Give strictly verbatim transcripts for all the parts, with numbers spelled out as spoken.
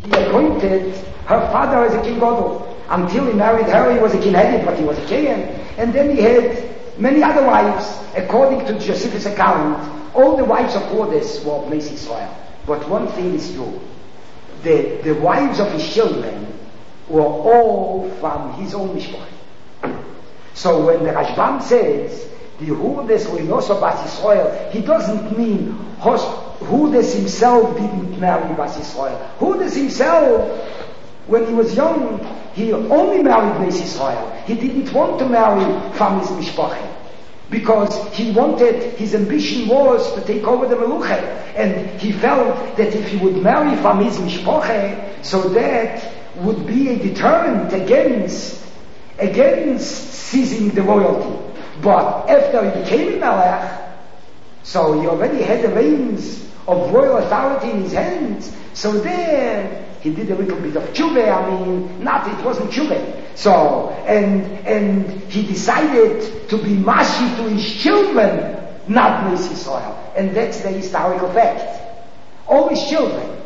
he appointed her father as a king Gadol. Until he married her, he was a king headed, but he was a king. And then he had many other wives. According to Josephus' account, all the wives of Hodes were of Bnei Israel. But one thing is true. The, the wives of his children were all from his own mishpach. So when the Rashbam says, the Hodes Loinoso Bas Yisrael, he doesn't mean Hodes himself didn't marry Bas Yisrael. Hodes himself, when he was young, he only married Bnei Israel. He didn't want to marry from his mishpacha, because he wanted, his ambition was to take over the Meluche, and he felt that if he would marry from his mishpacha, so that would be a deterrent against against seizing the royalty. But after he became a Melech, so he already had the reins of royal authority in his hands, so then he did a little bit of tshuva. I mean, not, it wasn't tshuva. So, and, and he decided to be mashi to his children, not Bnei Israel. And that's the historical fact. All his children.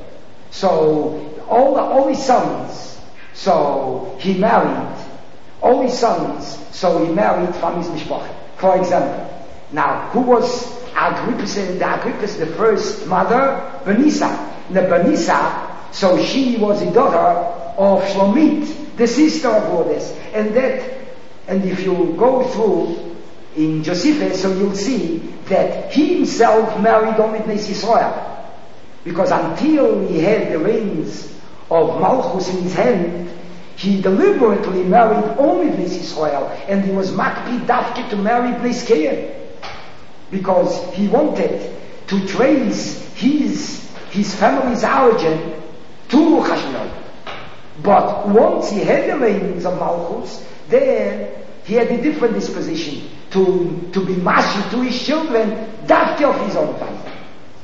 So, all, all his sons. So, he married. All his sons. So, he married from his mishpachah. For example. Now, who was Agrippus, the Agrippus, the first mother? Benissa. The Benissa, so she was a daughter of Shlomit, the sister of Hodes. And that, and if you go through in Josephus, so you'll see that he himself married only Bnei Yisrael. Because until he had the reins of Malchus in his hand, he deliberately married only Bnei Yisrael, and he was makpid dafke to marry Bnei Skeir, because he wanted to trace his his family's origin to Chashmonai. But once he had the reins of Malchus, then he had a different disposition to, to be mashi to his children, dafke of his own family.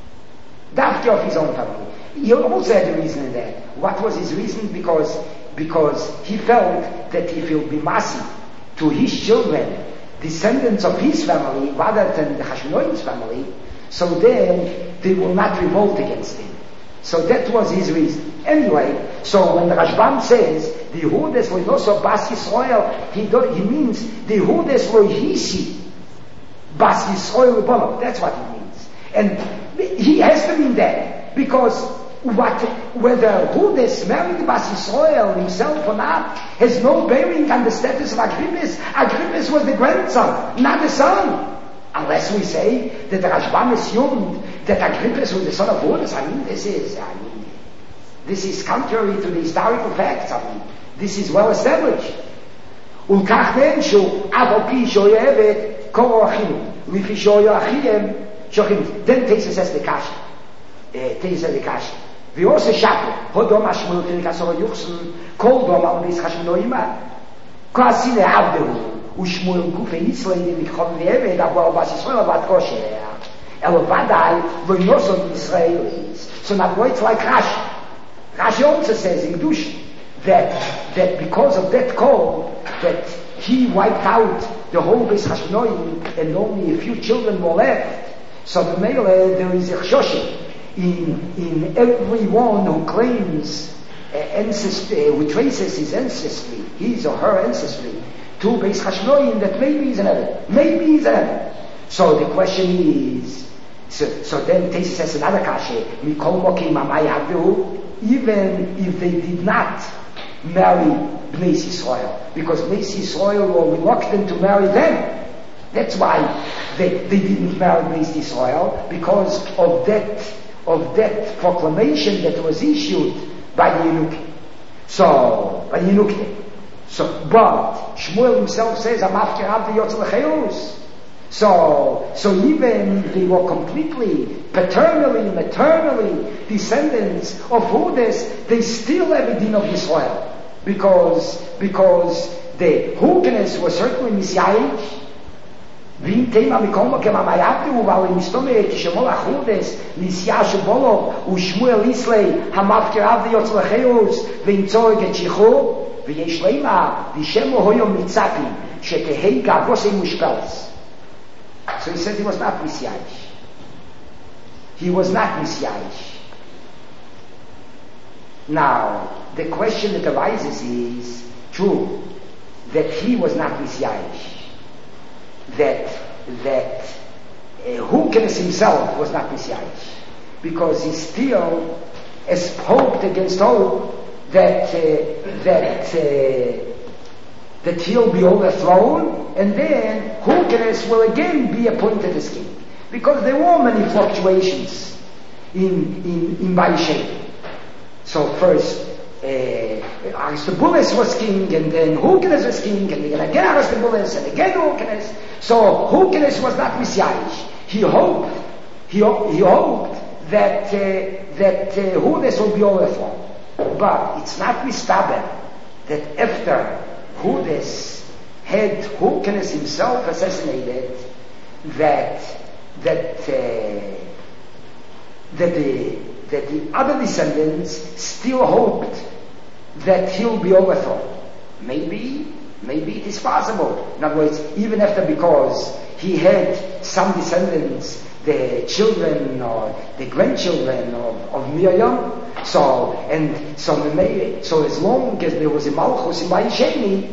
Dafke of his own family. He also had a reason in that. What was his reason? Because, because he felt that if he'll be mashi to his children, descendants of his family, rather than the Hashmonaim's family, so then they will not revolt against him. So that was his reason. Anyway, so when the Rashbam says, the Yehudes Loinoso Bas Yisrael, he, do, he means, the Yehudes Loihisi Bas Yisrael Ribono. That's what he means. And he has to mean that, because what, whether Yehudes married Bas Yisrael himself or not, has no bearing on the status of Agrippus. Agrippus was the grandson, not the son. Unless we say that the Rashbam assumed that Agrippus was the son of Hodes. I mean, this is, I mean, this is contrary to the historical facts. I mean, this is well established. ולקח בן שהוא אף על פי שהוא היה עבד קוראו אחינו ולפי שהוא היה אחיהם שוכרים. Then Tesis says the kasha. Tesis says the kasha. ועושה שפו הודו משמעות לקסור יוחסן כל דום על ביס חשמנוימה כעשי לעבדו ושמואל גוף הישראלי לקחוב לעבד אבל בס ישראל עבד כושר אלו ודאי ונוסון ישראליס. So now it's like Rashi. Rashi also says in Kedushin that that because of that call that he wiped out the whole Beis Hashmonaim and only a few children were left. So the male there is a choshen in in everyone who claims uh, ancestry, who traces his ancestry, his or her ancestry to Beis Hashmonaim, that maybe he's an Eved, maybe he's an Eved. So the question is. So, so then Tesis says another kasha, Mikol Mokim Amay Havdu, even if they did not marry Bnei Yisrael, because Bnei Yisrael were reluctant to marry them. That's why they, they didn't marry Bnei Yisrael, because of that of that proclamation that was issued by the Yenukim. So, by the Yenukim. So, but Shmuel himself says, Amafkir Avdi Yotz L'Chayus. So, so even if they were completely, paternally, maternally descendants of Hodes, they still have a din of Yisrael. Because, because the Hukenes was certainly Messianic. ואם תימא מכל מקום המייבדו, אבל אם מסתומר כשמול החודס, נסיעה שבולו, ושמואל איסלי, המפקר עבדי יוצא לחיוס, וימצוא את שחרור, ויש לימה, ושמו הויו מצפים, שתהי גבוסי מושפלס. So he said he was not Messianic. He was not Messianic. Now, the question that arises is, true, that he was not Messiahish, that, that uh, Hukenes himself was not Messiahish, because he still has hoped against hope that, uh, that, uh, that he'll be overthrown, and then Hukenes will again be appointed as king. Because there were many fluctuations in, in, in Baishai. So first, uh, Aristobulus was king, and then Hukenes was king, and then again Aristobulus, and again Hukenes. So Hukenes was not Messiahish. He hoped, he, he hoped that, uh, that uh, Hukenes will be overthrown. But it's not mistaken that after Hukenes had Hukenes himself assassinated, that that uh, that the that the other descendants still hoped that he'll be overthrown. Maybe, maybe it is possible. In other words, even after, because he had some descendants, the children or the grandchildren of, of Miriam, so and so so as long as there was a Malchus in Baisheni,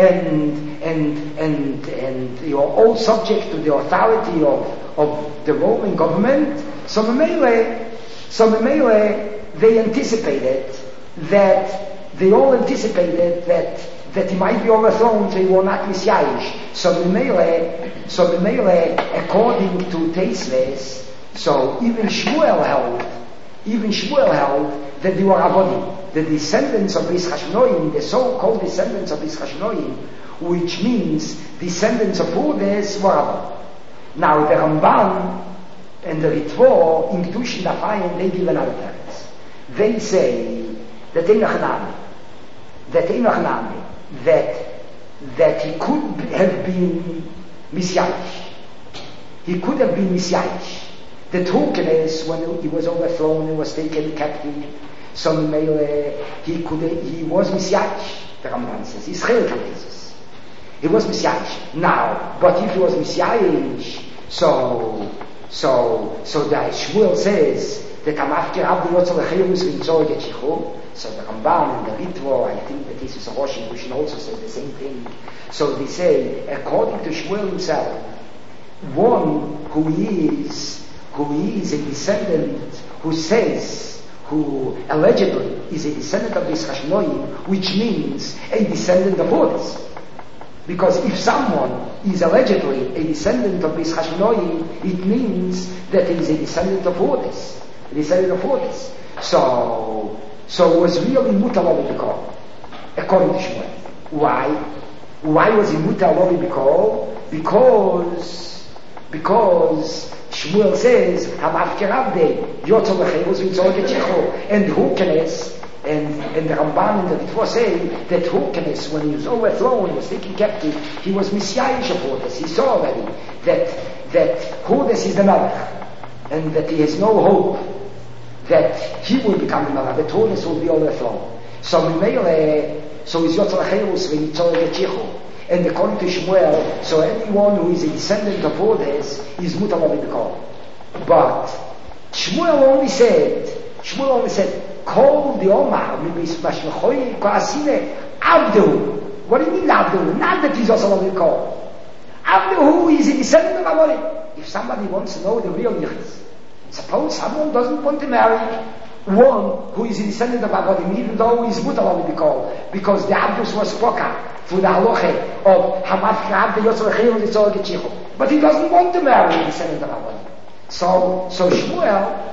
and and and and you're all subject to the authority of of the Roman government, so Memele, so Memele, they anticipated that they all anticipated that that he might be overthrown, so he will not Messiahish. So Memele, so Memele, according to Teisves, so even Shmuel held, even Shmuel held that they were Avodim, the descendants of Beis Hashmonaim, the so-called descendants of Beis Hashmonaim, which means descendants of Hudes, were Avodim. Now the Ramban and the Ritvo in Kedushin Dafayim, they give another teretz. They say that Einach that Einach that that he could have been Messiahish. He could have been Messiahish. That Hukenes, when he was overthrown and was taken captive, so he could he was Messiahish. The Ramban says Israel Jesus. He was Messiahish. Now, but if he was Messiahish, so so so that Shmuel says that Amafkir Abdu Yotzal Echayus V'Yitzor Yetchichu. So the Ramban and the Ritvo, I think that this is a Rosh Hashanah also says the same thing. So they say, according to Shmuel himself, one who is who is a descendant, who says, who allegedly is a descendant of Beis Hashmonaim, which means a descendant of Hudes. Because if someone is allegedly a descendant of Beis Hashmonaim, it means that he is a descendant of Hudes, a descendant of Hudes. So, so it was really mutar lo bikol, according to Shmuel. Why? Why was he mutar lo bikol? Because, because Shmuel says, "Hamafker Abdei Yotzol Echayus V'Yitzor Yetchichu," and Hukenes. And, and the Ramban and the Ritva say that Hukenes, when he was overthrown, he was taken captive, he was Messiahish of Hudes. He saw already that, that Hudes is the Melech, and that he has no hope that he will become the Melech, that Hudes will be overthrown. So Mimele, so is Yotzol Echayus V'Yitzor Yetchichu. And according to Shmuel, so anyone who is a descendant of Hudes is mutar lo bikol. But Shmuel only said, Shmuel only said, Kol the Omar, Mibishmashmechoy, Koasine, Abdu. What do you mean Abdu? Not that he's also what we call. Abdu, who is a descendant of Avodim. If somebody wants to know the real Yichus, suppose someone doesn't want to marry one who is a descendant of Avodim, even though he's mutar lo bikol, because the Abdus was spoken for the halacha of Hamafker Abdu Yotzol Echayus V'Yitzor Yetchichu. But he doesn't want to marry a descendant of Avodim. So, so Shmuel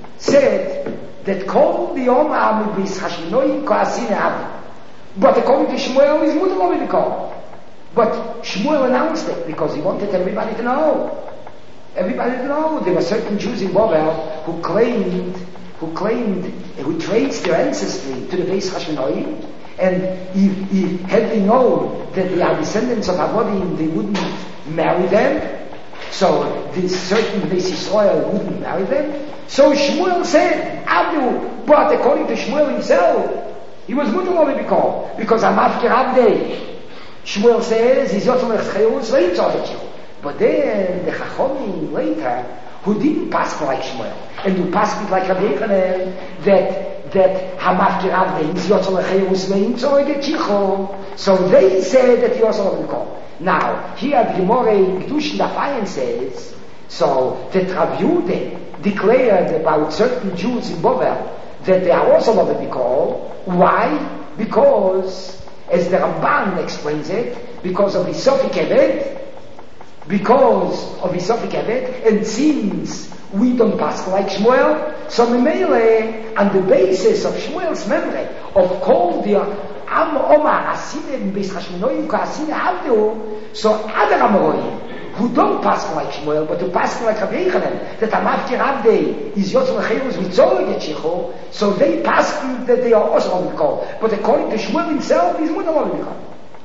said that Kol the Omar Beis Hashmonaim Koasine Abdu. But according to Shmuel, he's mutar lo bikol. But Shmuel announced it because he wanted everybody to know. Everybody to know. There were certain Jews in Babel who claimed, who claimed, who traced their ancestry to the Beis Hashmonaim. And if, if had they known that they are descendants of Avodim, they wouldn't marry them. So this certain Beis Yisrael wouldn't marry them. So Shmuel said, Abdu, but according to Shmuel himself, he was mutar lo bikol, because Hamafker Abdei. Shmuel says, he's Yotzol Echayus V'Yitzor Yetchichu. But then the Chachomim later, who didn't pass like Shmuel, and who passed it like Rabbi Yochanan, that that Hamafkir Avdei is Yotzal Echayus Ve'im Tzorge Tzicho. So they said that Yotzal Echayus. Now, here the Gemara in Kedushin Dafayin says, so that Rav Yehuda declared about certain Jews in Bovel that they are also Loved Bikol. Why? Because, as the Ramban explains it, because of his Sofik Eved, because of his Sofik Eved, and since we don't pass like Shmuel, so Memele, on the basis of Shmuel's memory of Kol the Am Omar Asine Beis Hashmonoim Ka Asine Avdu, so other Amorim who don't pass like Shmuel, but who pass like Rabbi Yochanan, that Hamafkir Avdei is Yotzal Echayus Mitzorge Tzicho, so they pass that they are also on the call. But according to Shmuel himself, he's not on the call.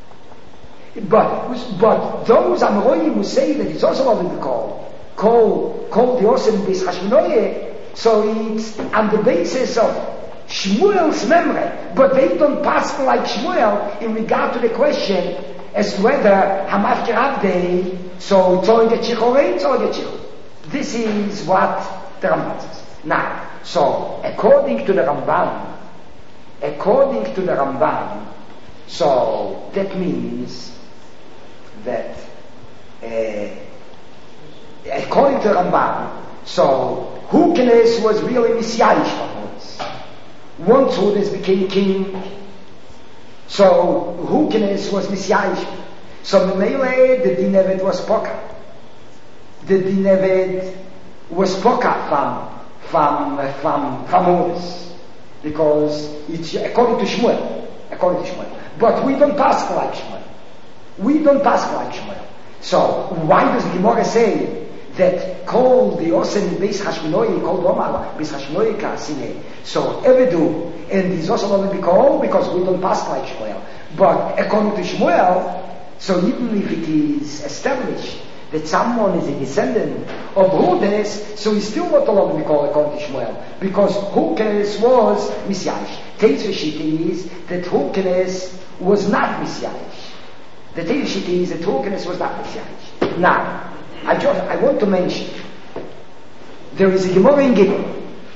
But, but those Amorim who say that it's also on the call, call, call the Osem Beis Hashmonoim, so it's on the basis of Shmuel's memory, but they don't pass like Shmuel in regard to the question as to whether Hamafkir Avdei, so Tzorge Tzicho or Tzorge Tzicho. This is what the Ramban says. Now, so according to the Ramban, according to the Ramban, so that means that uh, according to the Ramban, so Hukenes was really Messianish for us. Once Hukenes became king, so Hukenes was Messianish. So the Mele, the Dineved was Poka. The Dineved was Poka from from from from Hukenes, because it's according to Shmuel, according to Shmuel. But we don't pass like Shmuel. We don't pass like Shmuel. So why does the Gemara say that called the Osen Beis Hashmonoi, called Omar Beis Hashmonoi Kasine? So Evedu and is also going to be called because we don't pass like Shmuel. But according to Shmuel, so even if it is established that someone is a descendant of Hukenes, so he's still not allowed to be called according to Shmuel, because Hukenes was Messianish. Tetzvashit is that Hukenes was not Messianish. The Tetzvashit is that Hukenes was not Messianish. Now, I just I want to mention there is a Gemara in Gittin.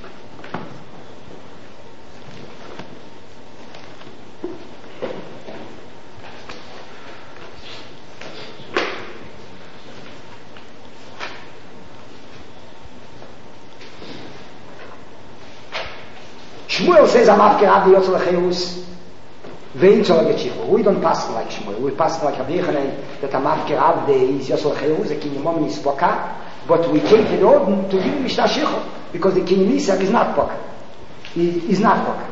Shmuel says, Hamafkir Avdei Yotzal Echayus Ve'im Tzorge Tzicho. We don't pass like Shmuel. We pass like Rabbi Yochanan that Hamafkir Avdei is Yotzal Echayus, the King Yomom is Poka, but we take it on to give him Mishta Shicho, because the King Nisar is not Poka. He is not Poka.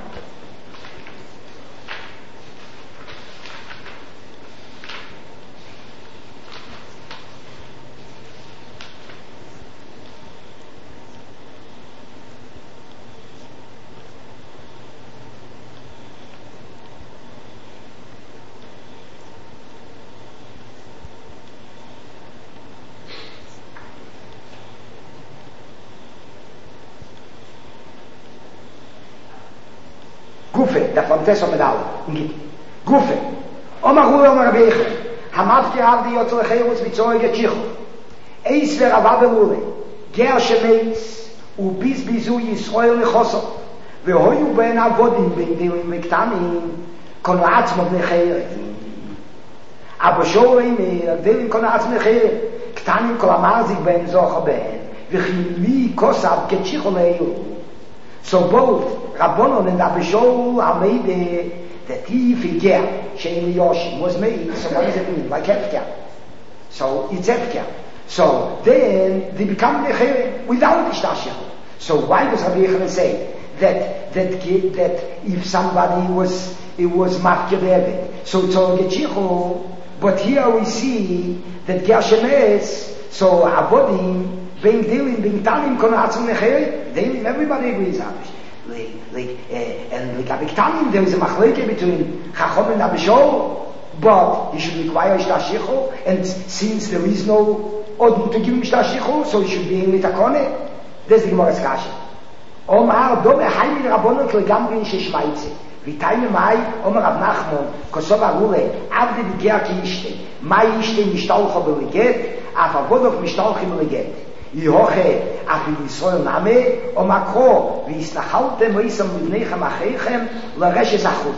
Gufe, der von Tessa Medal, in Gittin. Gufe. Omar Hu, Omar Rabbi Yochanan. Hamafkir Avdei Yotzal Echayus Mitzorge Tzicho. Eis ve'Rava Berure. Ger shemeitz, ubiz bizu Yisroel nechoso. Ve'hoyu ben avodim b'ndilim mektanim, kono atzmo b'nechayim. Aber shoreim b'ndilim kono atzmo b'nechayim. Ktanim kol amazik ben zocha ben. V'chili kosav ketzicho le'yu. So both Rabbanon and Rabbi Shaul are made uh, that he figure Shein Yoshim was made. So what does it mean? Like Hefker. So it's Hefker. So then they become Nechayim without Ishtashim. So why does Rabbi Yochanan say that that that if somebody was it was Mafkir Eved, so it's all Getchichu? But here we see that Gershemes, so Avodim. Being dealing, being talim, kono atzim nechayim, dealing, everybody agrees on it. Like, like, uh, and like Abik Talim, there is a machleke between Chachom and Rabbi Shaul, but he should require Ishtashchichu, and since there is no Odin to give him Ishtashchichu, so he should be in Mitakone. That's the Gemara's Kashi. Omar, dome haymin rabonot legamrin sheshmaitze. Vitayme mai, Omar Rav Nachman, kosov arule, avde diger ki ishte. Mai ishte mishtalcho beleget, af avodov mishtalchim beleget. Yoche, ach wie Yisrael Name, o Makro, wie ist nachhalten, weisam livnechem acheichem, l'reshes achut.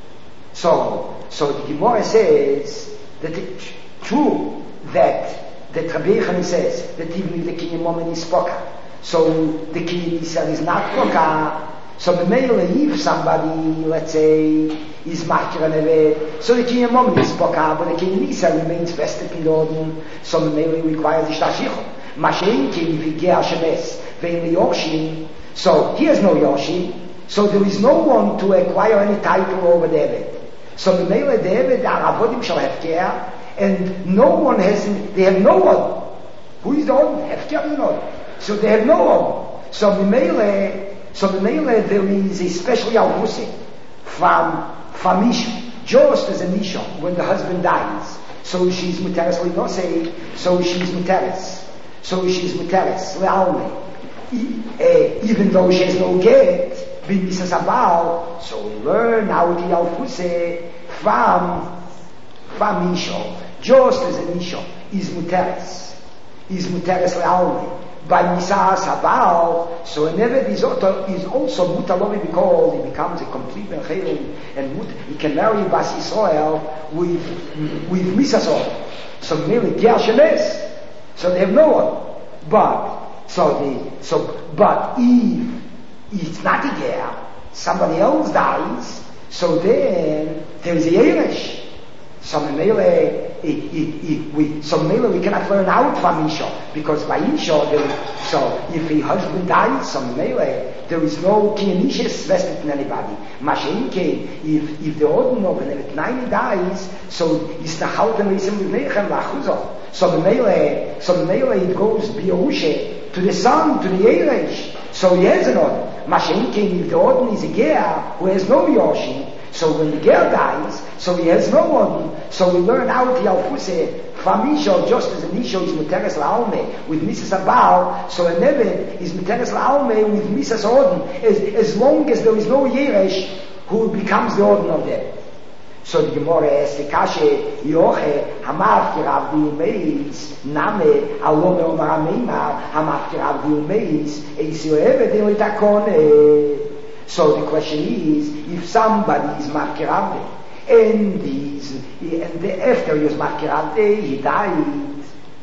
So, so the Gemara says that it's true that the Trebechani says that even the Kinyan Momen is Poka. So the Kinyan Yisrael is not Poka. So the male, if somebody, let's say, is Machir and Eved, so the Kinyan Momen is Poka, but the Kinyan Yisrael remains vested in Orden, so the male requires the Shtashikho. Mashen Kin Vigea Shemes, Vein Yoshi, so he has no Yoshi, so there is no one to acquire any title over the Eved. So the male David, the Aravodim shall have care, and no one has, they have no one. Who is the one? Have care, you know. So they have no one. So the male, so the male, there is a special Yalvusi from, from Misha, just as a Misha, when the husband dies. So she's Muteres Lidose, so she's Muteres. So she's Muteres, Lealme. Even though she has no get, Missus Abal, so we learn how the Alfuse from from Misho, just as a Misho is Muteres, is Muteres Lealme. By Missus Abal, so an Eved is also Mutalovi because he becomes a complete Benchelim, and mut, he can marry Bas Yisrael with with Missus Abal. So merely Ger Shemes, so they have no one. But so the so but if it's not a ger, somebody else dies, so then there is a Yeresh. So Mele, we so Mele we cannot learn out from Isha, because by Isha there, so if a husband dies, so Mele there is no Kiyanishes vested in anybody. Mashenke, if if the Odinov and if nine dies, so is the Halten Isim Nechem Lachuzo. So Mele, so Mele it goes Biorushe to the son, to the Yeresh. So he has an Odin. Mashenke, if the Odin is a ger who has no Yoshi, so when the ger dies, so he has no one. So we learn out the Alfuse from Misho, just as an Misho is Muteres La'alme with Missus Abal, so an Eved is Muteres La'alme with Missus Odin, as, as long as there is no Yeresh who becomes the Odin of them. So the Gemara asks the Kashe, Yoche, Hamafkir Avdi Umeis, Name, Alome Omar Ameimar, Hamafkir Avdi Umeis, Eisio Eved Elitakone. So the question is, if somebody is Mafkir Avdi, and he's, and the, after he was Mafkir Avdi, he died.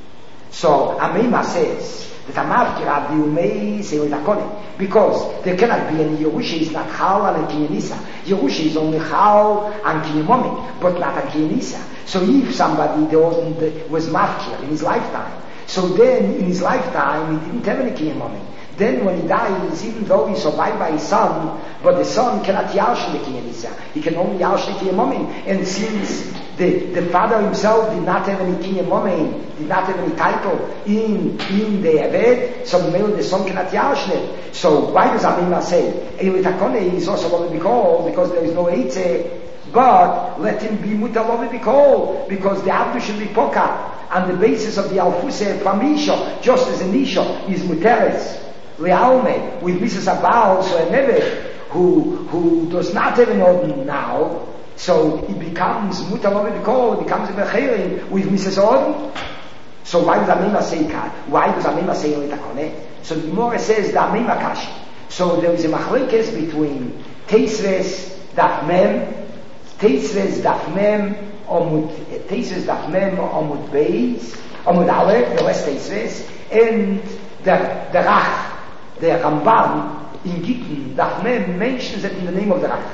So Ameimar says, that Hamafkir Avdi Umeis, Elitakone. Because there cannot be any Yerusha is not Chal and Kinyanisa. Yerusha is only Chal and Kinyamomi, but not on Kinyanisa. So if somebody there wasn't, was Mafkir in his lifetime, so then in his lifetime he didn't have any Kinyamomi. Then when he dies, even though he's survived by his son, but the son cannot Yarsh the Kinyanisa. He can only Yarsh the Kinyamomi. And since the, the father himself did not have any Kinyamomi, did not have any title in, in the Eved, so the son cannot Yarsh it. So why does Amima say, Elitakone is also going to be called, because there is no Eitze, but let him be Mutalovi Bikol, because the Abdu should be Poka, on the basis of the Alfuse from Isha, just as an Isha is Muteres, Lealme, with Missus Abal, so a Neveh, who, who does not have an Odin now, so he becomes Mutalovi Bikol, he becomes a Becherim with Missus Odin. So why does Amima say Kad? Why does Amima say Elitakone? So the Gemara says the Amima Kashi. So there is a machlekes between Teisves Daf Mem, Teisves Daf Mem, Omud, Teisves Daf Mem, Omud Beis, Omud Aleph, the West Teisves, and the, the Rach, the Ramban in Gittin, Daf Mem mentions it in the name of the Rach.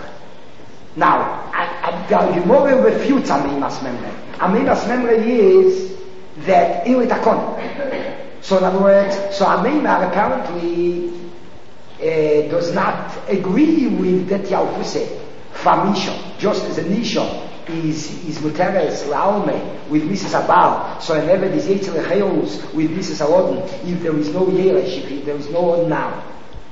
Now, the Gemara refutes Amimas Memre. Amimas Memre is that Elitakone. So in other words, so Ameimar apparently uh, does not agree with that Yalfuse from Misha, just as a Misha is is Muteres La'alme with Missus Abal, so an Eved is Eitzel Echayos with Missus Alodin, if there is no Yeresh, if there is no Odin now.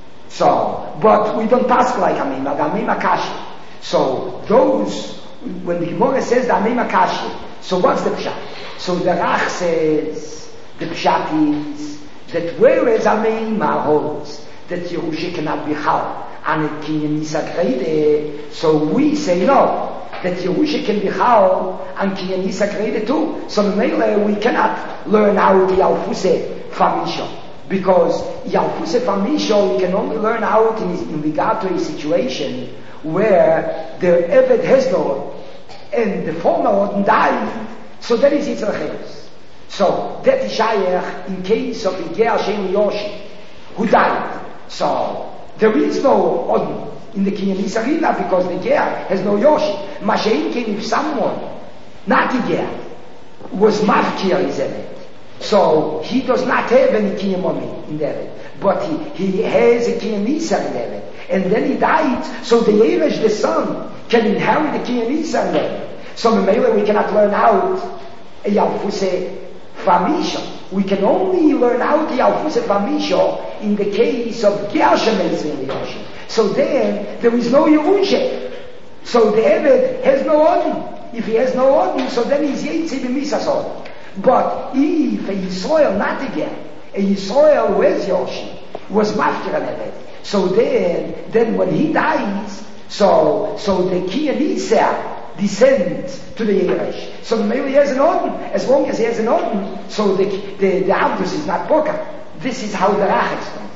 So, but we don't pass like Ameimar, the Ameimar Kashi. So those, when the Gemara says the Ameimar Kashi, so what's the Pshat? So the Rach says, the Pshat is that whereas Ameimar holds that Yerusha cannot be Chal and it can Nisag, so we say no, that Yerusha can be Chal and Kinyan Nisag too. So Mele we cannot learn out the Alfuse from Isha. Because Yalfuse Famisho, we can only learn out in, in regard to a situation where the Eved has no, and the former Odin died, so that is Yitzhak Chelos. So, that is Shayach in case of Igea Shem Yoshi, who died. So, there is no Odin in the Kinyanis arena because the Igea has no Yoshi. Mashein came if someone, not Igea, was Mafkir is Eved. So, he does not have any Kinyamomi in the Eved. But he, he has a Kinyanisa in the Eved. And then he died, so the Yeresh, the son, can inherit the Kinyanisa in the Eved. So, Memele, we cannot learn out a Yalfuse Famisho. We can only learn out the Yalfuse Famisho in the case of Gershom in Yoshi. So then, there is no Yerusha. So the Eved has no Odin. If he has no Odin, so then he's Yetzi b'misas Odin. But if a Yisrael, not again, a Yisrael who has Yoshi, was Mafkir an Eved. So then, then when he dies, so, so the Kiyanisa descend to the Yeresh. So maybe he has an Odin. As long as he has an Odin, so the, the, the Abdus is not Boka. This is how the Rach explains.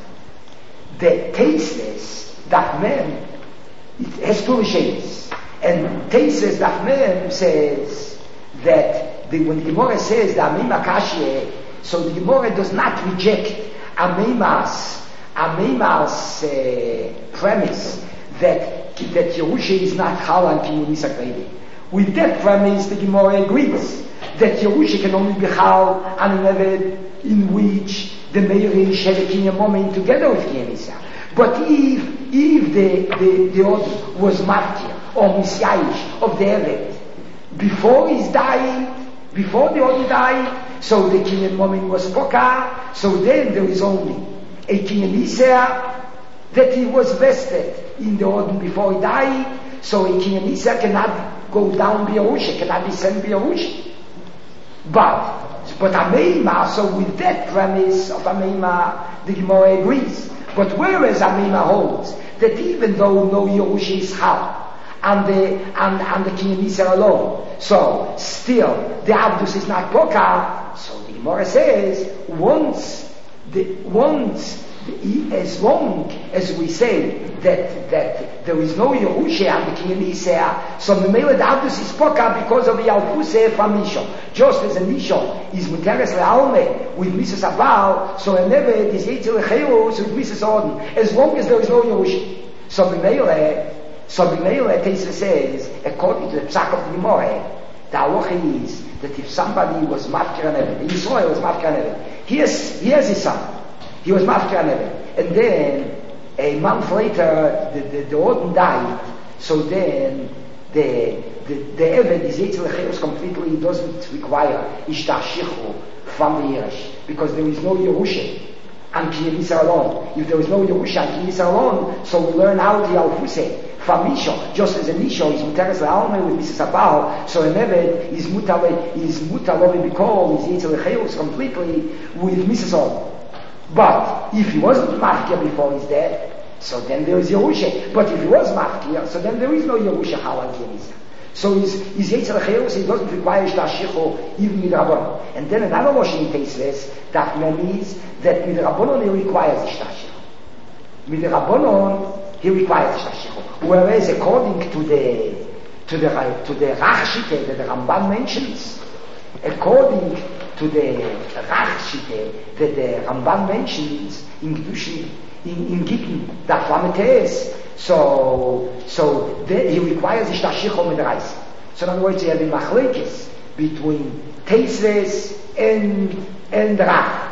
The Tesis, that man, it has two shades. And Tesis, that man says that the, when the Gemara says the Amima Kashye, so the Gemara does not reject Amima's, Amima's uh, premise that that Yerusha is not Chal and Kinyanis Akredi. With that premise, the Gemara agrees that Yerusha can only be Chal and an Eved in which the Meirish had a Kinyamomim together with Kinyanisa. But if if the the, the Odin was Matkir or Misyayish of the Eved before he's dying, before the Odin died, so the Kinyamomim was Poka, so then there is only a Kinyanisa that he was vested in the Odin before he died, so a Kinyanisa cannot go down B'Yerusha, cannot descend B'Yerusha. But, but Ameima, so with that premise of Ameima, the Gemara agrees. But whereas Ameima holds that even though no Yerusha is Chal, and the, and, and the Kinyanisa alone, so still the Abdus is not Poka, so the Gemara says, once, the, once, as long as we say that that there is no Yerusha and the Kinyanisa, so the Mele the Abdus is Poka because of the Yalfuse Famisho. Just as a Misho is Muteres Le'alme with Missus Abal, so a Neved is Yetzi Lecheirus with Missus Odin, as long as there is no Yerusha. So the Mele, so the Mele Teisa says, according to the Psak of the Gemara, the halacha is that if somebody was Mafkir an Eved, Yisrael was Mafkir an Eved, he has, he has his son. He was Mafkir an Eved. And then, a month later, the, the, the Odin died. So then, the, the, the Eved is Yetzi Lecheirus completely, he doesn't require Ishtar Shichu from the Yeresh. Because there is no Yerusha and Kinyanisa alone. If there is no Yerusha and Kinyanisa alone, so we learn out the Alfuse from Misho. Just as a Misho is Muteres Le'alme with Missus Abal, so an Eved is Mutale, is Mutale B'Kol, is Yetzi Lecheirus completely with Missus Odin. But if he wasn't Mafkir before he's dead, so then there is Yerusha. But if he was Mafkir, so then there is no Yerusha Halal Kinyanisa. So he's Yetzi Lecheirus, he doesn't require Ishtar Shichu even with Rabbanon. And then another Moshe Teisves, that means that with Rabbanon he requires Ishtar Shichu. With Rabbanon he requires Ishtar Shichu. Whereas according to the to the to the Rachshite that the Ramban mentions, according to the Rachshite that the Ramban mentions in Kedushin, in, in Gittin, that Flametes, so, so the, he requires Ishtar Shichu with the Reis. So in other words, you have a machlekes between Teisves and, and Rach.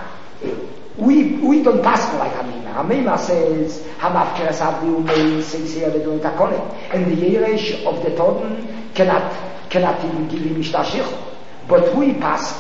We, we don't pass like Hamima. Hamima says, Hamafkeres Abdi Umei Seisei Avedon Takone. And the Yeresh of the Toden cannot, cannot even give him Ishtar Shichu. But we pass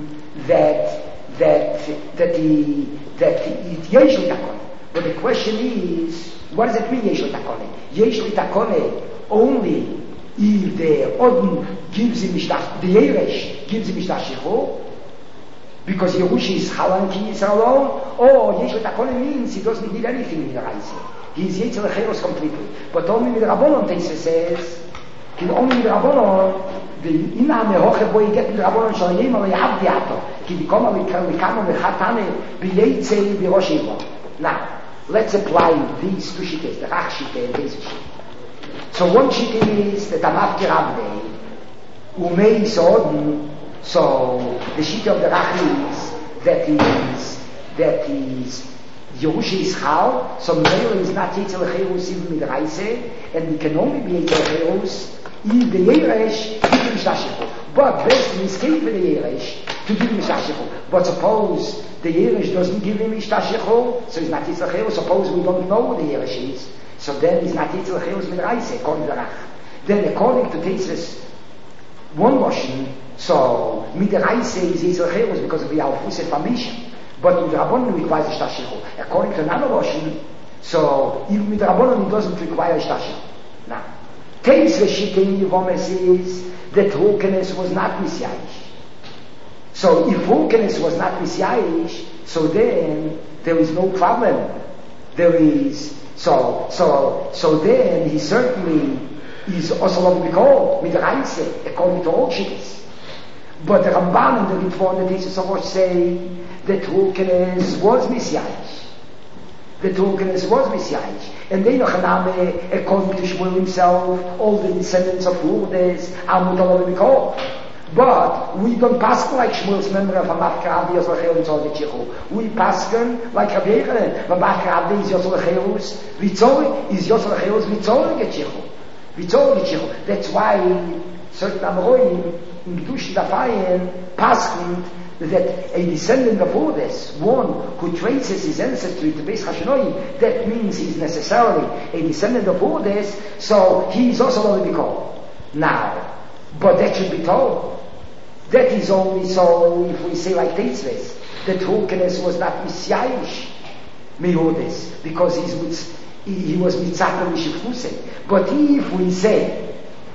that that that he that it yesh litakone. But the question is, what does it mean yesh litakone? Yesh litakone only if the Odin gives him Ishtar, the Yeresh gives him Ishtar Shichu, because Yerusha is Chalan Kinyanisa alone, or yesh litakone means he doesn't need anything in the Reise. He is Yetzi Lecheirus completely. But only with Rabbanon Teisves says כי אומרים דרבנון, ואינה מהוכר בו יגט מדרבנון של הימה ויעבדי אותו, כי בקומה וכמה וחתנה בייצא בראש איבו. Now, let's apply these two shittas, the Rach shitta and this shitta. So one shitta is that Amavkir Abdei, Umei Soden, so the shitta of the Rach is that is, that is, Yerusha is Chal, so Mele is not Yetzel Cherus even with Reise, and we can only be Yetzel Cherus if the Yeresh give him Shashichu. But best in escape with the Yeresh to give him Shashichu. But suppose the Yeresh doesn't give him Shashichu, so he's not Yetzel Cherus. Suppose we don't know what the Yeresh is, so then he's not Yetzel Cherus with Reise, according to Rach. Then according to Tesis, one Lashon, so with the Reise is Yetzel Cherus because of the Alfus and Famisha. But with the Rabbanon requires Shtashikhu. According to another Lashon, so even with the Rabbanon it doesn't require Shtashikhu. Now, Teis Veshite in Yevomes is that Hulkenes was not Messiahish. So if Hulkenes was not Messiahish, so then there is no problem. There is, so, so, so then he certainly is also of the call with the Reise, according to all Shittas. But the Ramban and the Ritva and the Tesis of Rosh say that Hulkenes was Messiahish. That Hulkenes was Messiahish. And they know Haname, according to Shmuel himself, all the descendants of Huldes are Mutalov Mikol. But we don't pass like Shmuel's memory of Amavkir Abdi Yosel Cherus and Tzolge. We pass like Rabbi Yechon. Amavkir Abdi is Yosel Cherus, Vitzolge is Yosel Cherus, Vitzolge Tzolge. Vitzolge Tzolge. That's why certain Amorim in Kedushin Dafayin pasked that a descendant of Huldes, one who traces his ancestry to Beis Hashemoi, that means he's necessarily a descendant of Huldes, so he is also going to be called. Now, but that should be told. That is only so if we say like Teitzves, that Hulkenes was not Messiahish Mehuldes, because he's with, he, he was Mitzachah Mishifuse. But if we say,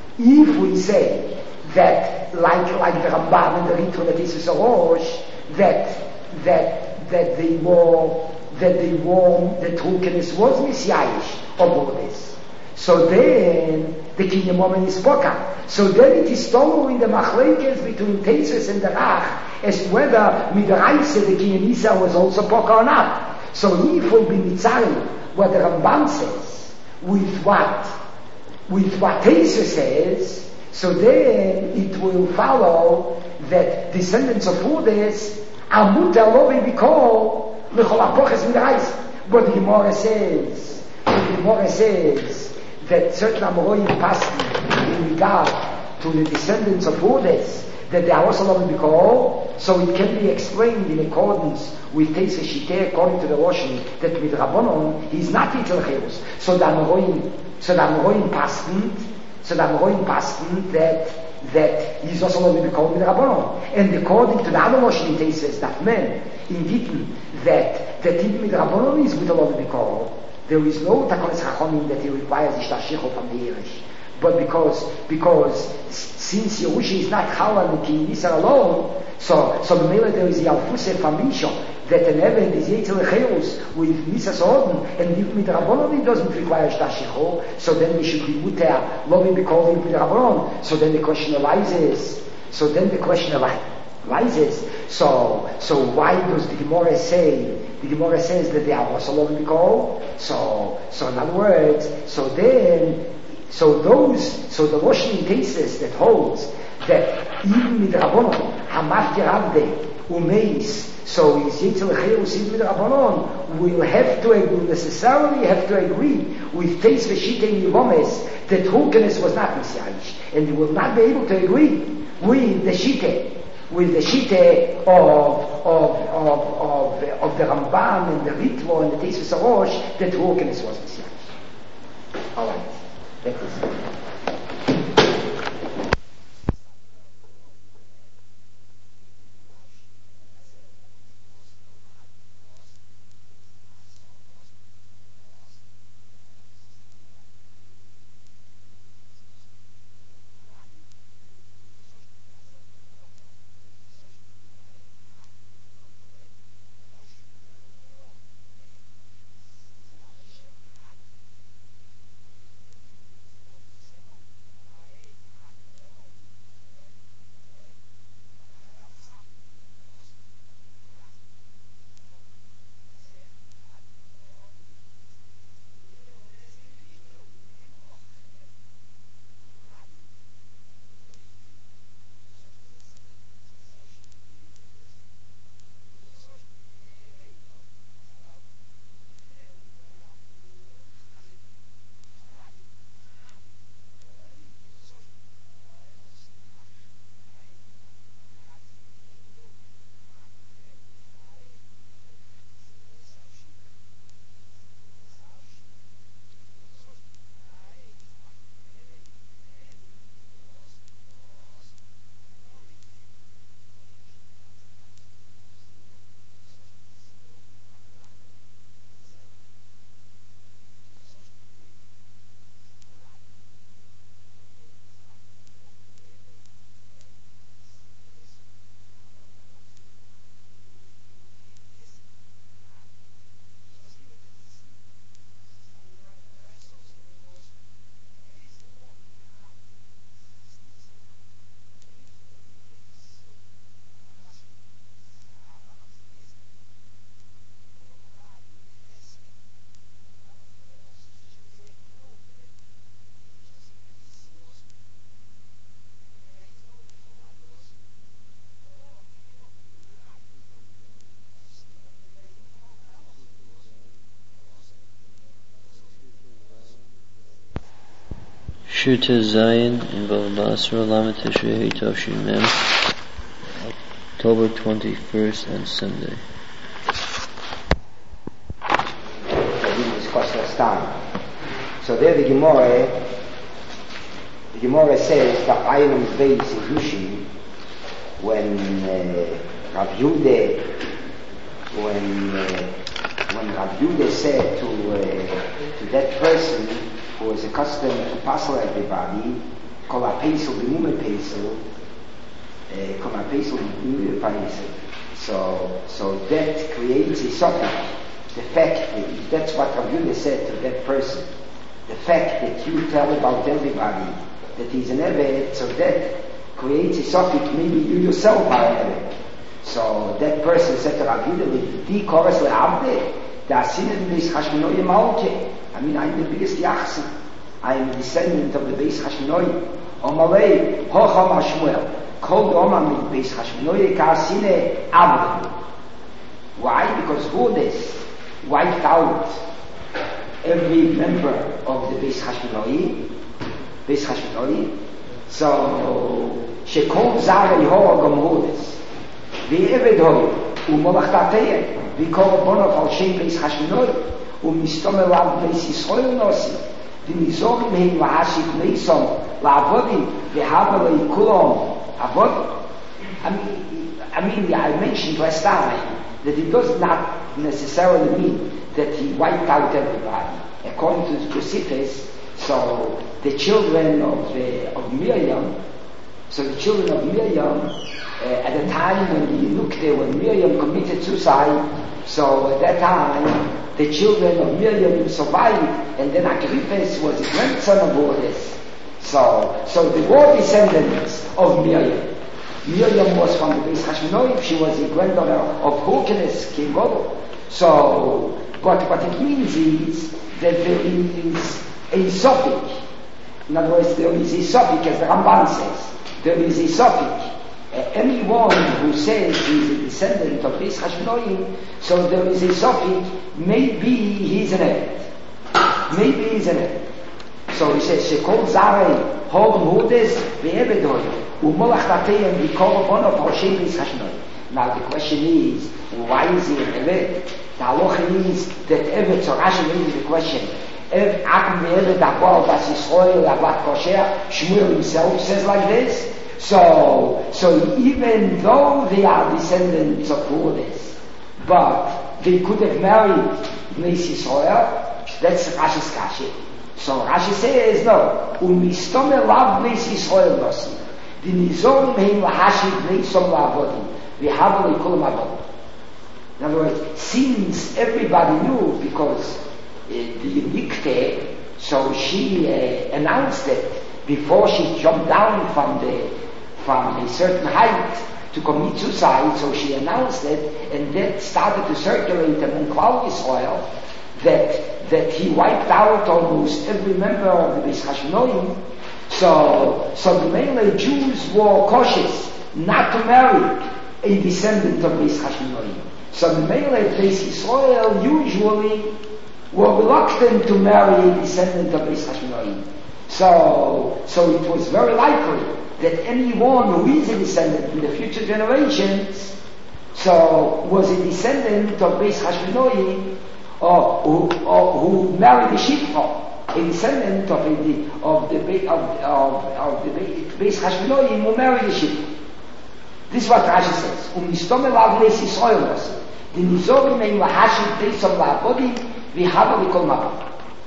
if we say that like like the Ramban and the Ritva that is a Rosh, that that that they were that they were that Hulkenes was Messiahish of all this. So then the Kinyan Momen is Poka. So then it is told in the Machlekes between Tesis and the Rach as to whether Midraise the Kinyan Isa was also Poka or not. So if will be Mitzari what the Ramban says with what with what Tesis says, so then it will follow that descendants of Huldes are mutar lo v'bikol l'chol apoches Midraise. But the Gemara says, the Gemara says that certain Amorim passed in regard to the descendants of Huldes, that they are also loved Bikol, so it can be explained in accordance with Teis Shiteh, according to the Roshni, that with Rabbanon, he is not Yetzel Cherus. So the Amorim, so the Amorim passed, so the Amorim passed that, that he is also loved Bikol with Rabbanon. And according to the other Roshni Teis, that man, in Gittin, that, that even with Rabbanon is with a loved Bikol, there is no Takonis Chachomim that he requires Ishtashikho from the Yeresh. But because, because since Yerusha is not Chalal and Kinyan Isa alone, so, so the Mele there is the Alfuse Famisho, that an Eved is Yetzel Cherus with Nisa Soden, and even with Rabbanon it doesn't require Ishtashikho, so then we should be Muter, loving because with Rabbanon. So then the question arises, so then the question arises, so, so why does the Gemara say, the Gemara says that they are also loving because, so, so in other words, so then, so those, so the Roshni cases that holds that even with Rabbanon, Hamafkir Abdei, Umeis, so is Yetzel Cherus even with Rabbanon, will have to, will necessarily have to agree with Teis Veshite in Yevomes that Hulkenes was not Messiahish, and they will not be able to agree with the Shite, with the Shite of, of, of, of, of the Ramban and the Ritva and the Teis V'Sarosh that Hulkenes was Messiahish. Alright. That is it. Shir Zayin in Bava Basra Lamed Tishrei Tovshin Mem, October twenty-first and Sunday. We discussed last time. So there the Gemara, the Gemara says that Ayron's base is Yushi when uh, Rav Yehuda, when uh, when Rav Yehuda said to uh, to that person who was accustomed to passel everybody, Kol ha-pesel b'mume pesel, Kol ha-pesel b'mume pesel. So, so that creates a suffix. The fact that, that's what Rav Yehuda said to that person. The fact that you tell about everybody that he's an Eved, so that creates a suffix, maybe you yourself are an Eved. So that person said to Rav Yehuda, Di koras le'avde, da sinnen bis Hashmonoye Malke. I mean, I'm the biggest Yachsi. I am a descendant of the Beis Hashmonoye. Omalei, Hocham Hashmuel, Kol Omam Beis Hashmonoye Kasine Avde. Why? Because Hodes wiped out every member of the Beis Hashmonoye. Beis Hashmonoye. So, Shekol Zarei Hoagam Hodes. Ve'eved Hoy, Umolach Tateyeh, V'kol Bonov Al Shem Beis Hashmonoye. ומסתומר לאב בייס ישראל נוסי ונזורים הם להשיק מייסון לעבודים והבה לכולם עבודים. I mean, I mean, I mentioned last time that it does not necessarily mean that he wiped out everybody. According to the Josephus, so the children of, uh, of Miriam, so the children of Miriam, uh, at the time when you look there, when Miriam committed suicide, so at that time, the children of Miriam survived, and then Agrippus was the grandson of Hodes. So, so they were descendants of Miriam. Miriam was from the Beis Hashmonoye. She was the granddaughter of Hyrcanus, King Godel. So, but what it means is that there is a suffix. In other words, there is a suffix, as the Ramban says. There is a suffix. Uh, anyone who says he's a descendant of Beis Hashmonoye, so there is a suffix, maybe he's an Eved. Maybe he's an Eved. So he says, Shekol Zarei, Hogam Hodes, Ve'eved Hoy, Umolach Tateyem, V'kol Bonof, Hoshem Beis Hashmonoye. Now the question is, why is he an Eved? The halacha is that Eved, so Rashi raises the question, Ev Akum Ve'eved Abal Bas Yisrael, Abat Kosher, Shmuel himself says like this. So, so even though they are descendants of Hodes, but they could have married Bnei Yisrael, that's Rashi's Kashi. So Rashi says, no, Umistome lav Bnei Yisrael nosi, V'nizorim heim lahashik Bnei Som la'avodim, V'havu le'kulam avodim. In other words, since everybody knew, because uh, the Yikte, so she uh, announced it before she jumped down from the from a certain height to commit suicide, so she announced it, and that started to circulate among Klal Yisrael that that he wiped out almost every member of the Beis Hashmonoye. So, so the mainly Jews were cautious not to marry a descendant of Beis Hashmonoye. So the mainly Beis Yisrael usually were reluctant to marry a descendant of Beis Hashmonoye. So, so it was very likely that anyone who is a descendant in the future generations, so was a descendant of Beis Hashmonoye, or who, or who married a Shifra, a descendant of the of the of of, of the Beis Hashmonoye who married a Shifra. This is what Rashi says. Umistome lav Beis Yisrael nosi, the nizorim ein lahashik beisam la'avodim v'hava l'kol mabon.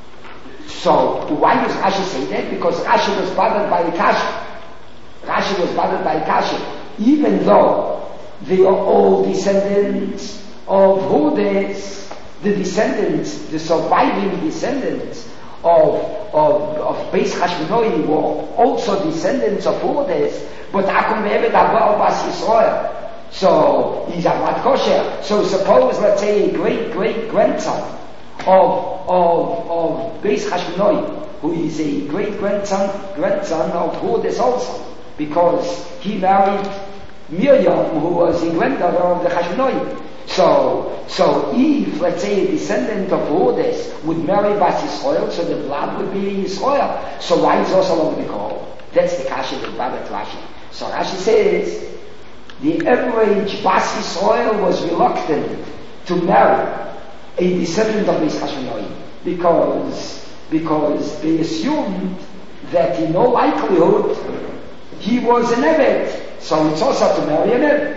So why does Rashi say that? Because Rashi was bothered by the Kasha. Rashi was bothered by Kasha, even though they are all descendants of Hodes, the descendants, the surviving descendants of of of Beis Hashmonoye were also descendants of Hodes, but Akum Ve'eved Abal Bas Yisrael. So he's Avat Kosher. So suppose, let's say, a great great grandson of of of Beis Hashmonoye, who is a great grandson grandson of Hodes also, because he married Miriam, who was a granddaughter of the Hashmonoye. So, so if, let's say, a descendant of Lourdes would marry Bas Yisrael, so the blood would be in Yisrael. So why is also allowed to be called? That's the kasha that Babet Rashi. So Rashi says, the average Bas Yisrael was reluctant to marry a descendant of Beis Hashmonai because, because they assumed that in no likelihood he was an Eved, so it's also to marry an Eved.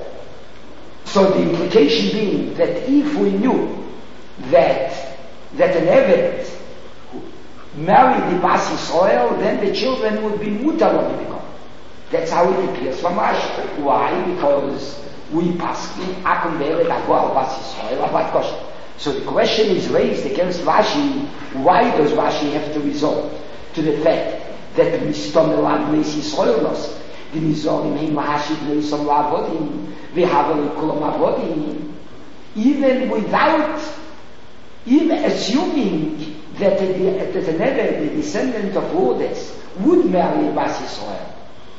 So the implication being that if we knew that that an Eved married the Bas Yisrael, then the children would be mutar on the become. That's how it appears from Rashi. Why? Because we pass akum be'eved agor Bas Yisrael avat kosher. So the question is raised against Rashi. Why does Rashi have to resort to the fact that mistom elav Beis Yisrael nos the mizorim heim lahashid leisom la'avodim v'havel kulam avodim, even without even assuming that the, that the Never, the descendant of Lourdes, would marry Bas Yisrael.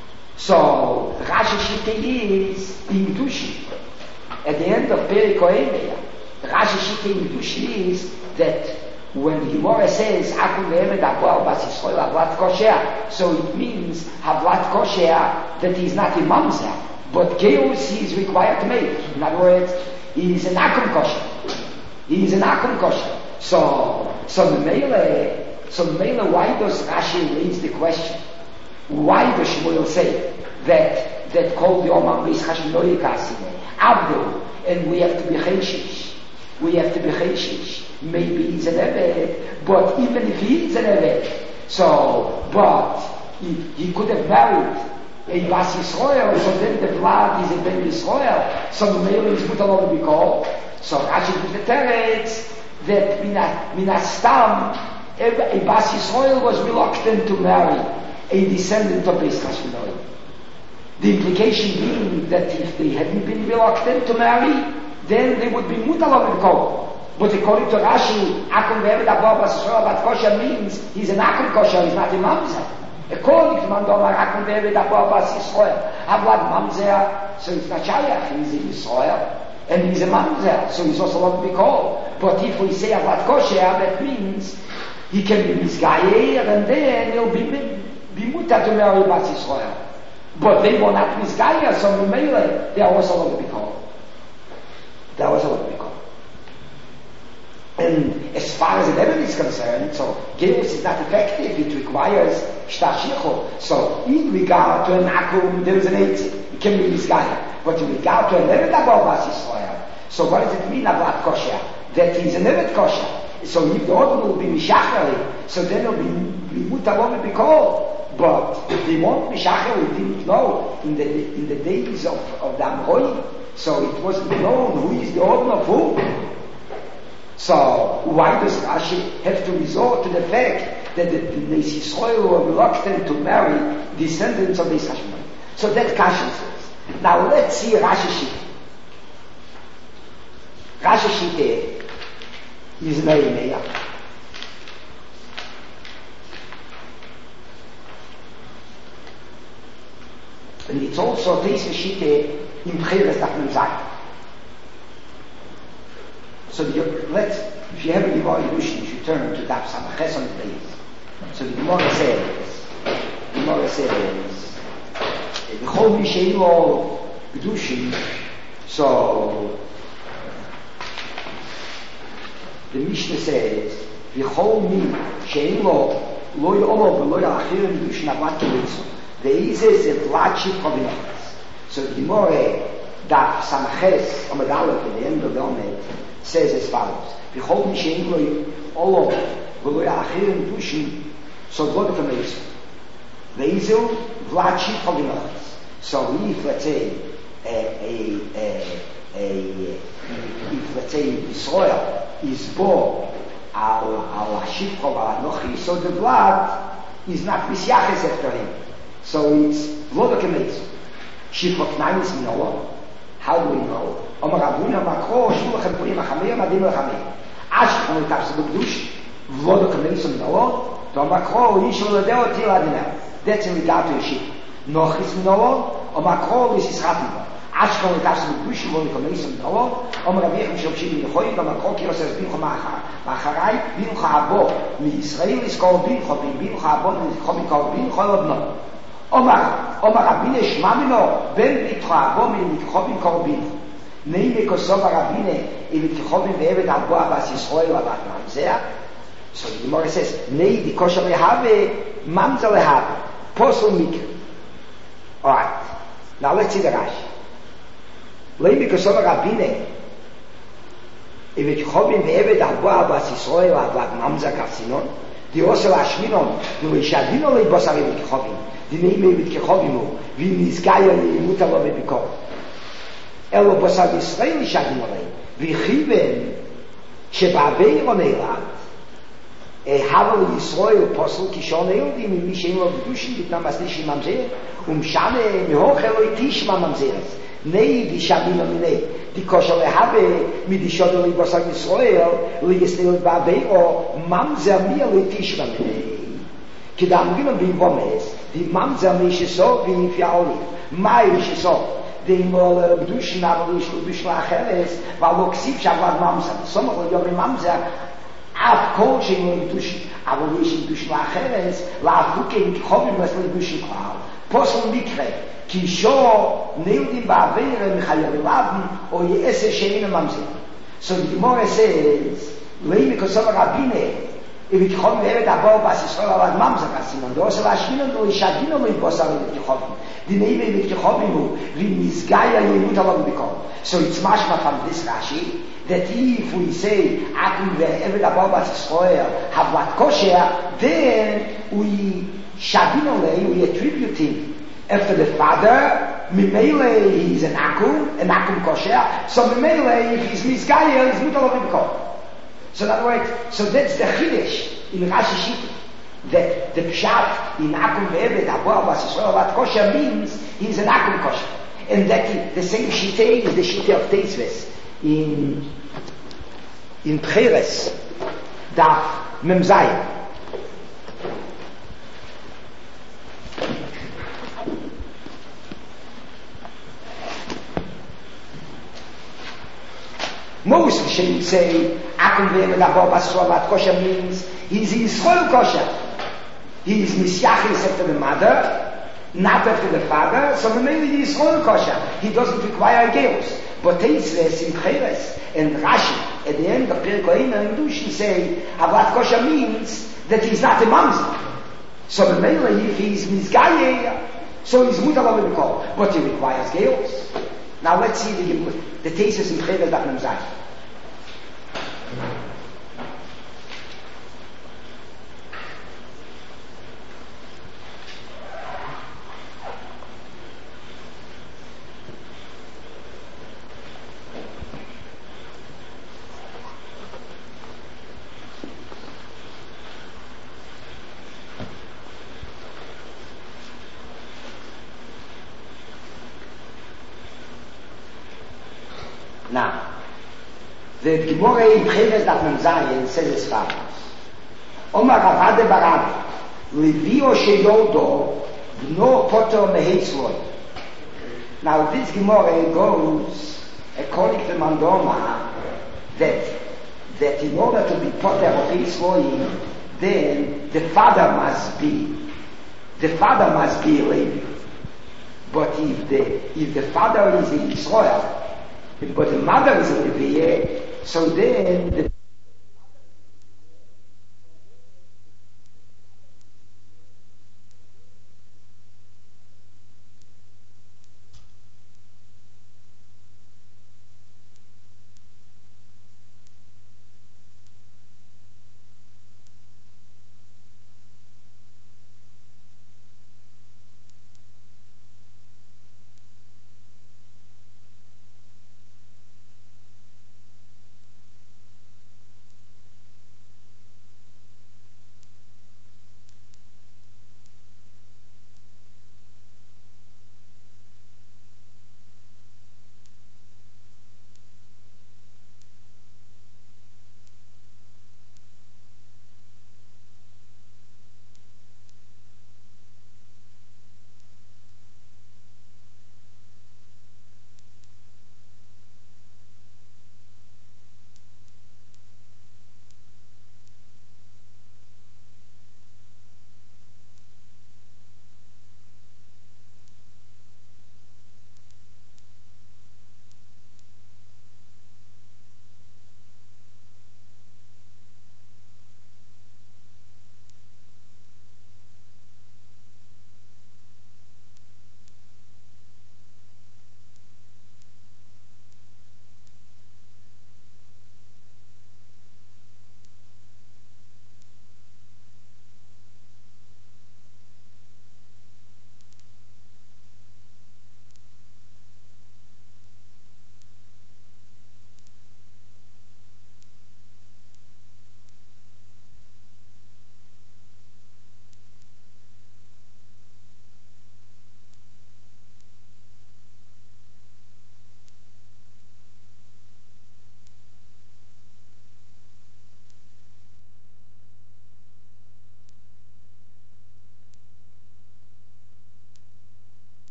So Rashi Shita is in Dushi. At the end of Perek Kohen, Rashi Shita in Dushi is that when the Gemara says Akum ve'emed agor Bas Yisrael havlat kosher, so it means havlat kosher that he's not a mamzer, but Geus he is required to make. In other words, he is an Akum kosher. He is an Akum kosher. So, so the Mele, so the Mele, why does Rashi raise the question? Why does Shmuel say that that called the Omar Beis Hashmonai Kasime Abdul, and we have to be Cheshish? We have to be Cheshish. Maybe he's an Eved, but even if he is an Eved, so but he, he could have married a Bas Yisrael, so then the blood is a Ben Yisrael, so the male is put along to be called. So Rashi gives the teretz that Minastam, a Bas Yisrael was reluctant to marry a descendant of Beis Hashmonai. The implication being that if they hadn't been reluctant to marry, then they would be mutalov and kol. But according to Rashi, Akum ve'emed agor Bas Yisrael avat kosher means he's an Akum kosher, he's not a mamzer. According to Mandoma, Akum ve'emed agor Bas Yisrael havlat mamzer, so he's not shayach, he's in Yisrael. And he's a mamzer, so he's also allowed to be called. But if we say avat kosher, that means he can be misgayer, and then he'll be be mutar to marry Bas Yisrael. But they were not misgayer, so in Mele, they are also allowed to be called. They are also allowed to be called. And as far as an evidence is concerned, so Geus is not effective, it requires shtashicho. So in regard to an akum, there is an eitzim, it can be misgayer. But in regard to an Eved agor Bas Yisrael, so what does it mean avlat kosher? That he's an Eved kosher. So if the order will be mishachari, so then it'll be mutar won't be called. But if they won't mishachari, we didn't know in the in the days of, of the Amroi, so it wasn't known who is the order of who. So why does Rashi have to resort to the fact that the Beis Yisrael were reluctant to marry descendants of Beis Hashmonai? So that Rashi says. Now let's see Rashi Shita. Rashi Shita is Nehemiah. And it's also this Shita in Bcheres Daf Zayin. So the, let's, if you have a Gemara Yerushin, you should turn to Daf Samaches on the base. So the Gemara says, the Gemara says, V'chol mi she'en lo Kedushin, so the Mishnah says, V'chol mi she'en lo lo yo'olo v'lo ya'achir Kedushin avat k'mitzvah. Ve'izeh ze vlachi provinotz. So the Gemara Daf Samaches on the Aleph at the end of the Omed says as follows: V'chol mi she'en lo yo'olo v'lo ya'achir Kedushin, so v'lo k'mitzvah. Ve'izeh vlachi provinotz. So if, let's say, a, a, a, a, if, let's say, Israel is born al al Hashivcha v'anochi, so the blood is not misyaches after him. So it's v'lo k'mitzvah. Shivcha k'nai is minoah. How do we know? Omar Rabuna makro shivcha chempurim achamir madim lechamir. Ashkon etavs b'kdush v'lo k'mitzvah minoah. To makro yishol ledeo til adinah. That's in regard to Yeshiva. Noch is minoah, or makro is his chativa. אשכול תעשו בדושים ולקומייסם דולו, אומר רבי יחם שלושים יחוי, במקור כי עושה בינכו מאחריי, בינכו הבו מישראל לזכור בינכו, בינכו הבו לזכור בינכו, בינכו לבנו. אומר, אומר רבינה שמע מנו, בן בינכו הבו מלזכור בינכו בינכו. נהי מקוסוב הרבינה, אם יתכחו בין ועבד הבו אבס ישראל לבד ממזר. So the Gemara says, נהי דיקושר להווה, ממזר להווה. פוסל מקר. Alright. Now let's see the Rashi. Lehi because of Rabbine, if it chobin ve'eved abba abbas Yisrael avad mamza kafsinon, the osel ashminon, the leishadino leibosar evit chobin, the neim evit chobinu, v'nizgaya leimut alo bebikor. Elo bosar Yisrael leishadino leim, v'chiven sheba'aveiron eilad, havel Yisrael posel kishon eildim, mi shein lo v'dushin vitnam asnish mamzer, um shane mihoch eloi tishma mamzeres. Nei di shabino minei di kosher habe mit di shodel in basar Israel li gestel ba veo mamzer mir li tishma minei kidam gino bin vomes di mamzer mish so vi fiauli mai mish so di mol dush na dush dush la khales va loksif shabad mamzer so mo yo mamzer af coaching in dush avo mish dush la khales la fuking khobim was li dush klar posl mikre כי שו נילדים בעבירה מחייב לבן או יעשה שאין ממזר. So the Gemara says, לאי מקוסוב הרבינה, אם יתכון ועבד הבא בס ישראל עבד ממזר כסימן, דעושה להשמינן דו ישגינו לא יתבוסר ותכון. דינאי ותכון הוא, ומסגאי הימות עליו בכל. So it's mashma from this Rashi, that if we say, Akum ועבד הבא בס ישראל have what kosher, then we shagino lei, we attribute him after the father, Mimele, he's an akum, an akum kosher. So Mimele, if he's Mizgaya, he's mutal of Bikor. So in other words, so that's the Chiddush in Rashi Shita, that the Pshat in akum ve'eved, Abba Abbas Yisrael, what kosher means, he's an akum kosher. And that the same Shita is the Shita of Teisves in in Pcheres, Daf Memzayim. Most Rishonim say, Akum ve'eved Abba Abbas Yisrael, what kosher means, he's Yisrael kosher. He is Misyachis after the mother, not after the father, so mainly he is Yisrael kosher. He doesn't require a geus. But Teisves in Pcheres and Rashi, at the end of Perek Oina and Dushin say, Avat kosher means that he's not a mamzer. So mainly if he's Mizgaye, so he's Mutal Bikor, but he requires geus. Now let's see the, the Teisves in Pcheres that Memzai. Now, the Gemara in Pcheres that Memzai says as follows. Omar Avade Barad, Levio Sheyodo, Bno Potter Mehetzloi. Now this Gemara goes according to Mandoma that that in order to be Potter of Hetzloi, then the father must be the father must be a Levi. But if the if the father is in Israel, but the mother is a Levi, so then the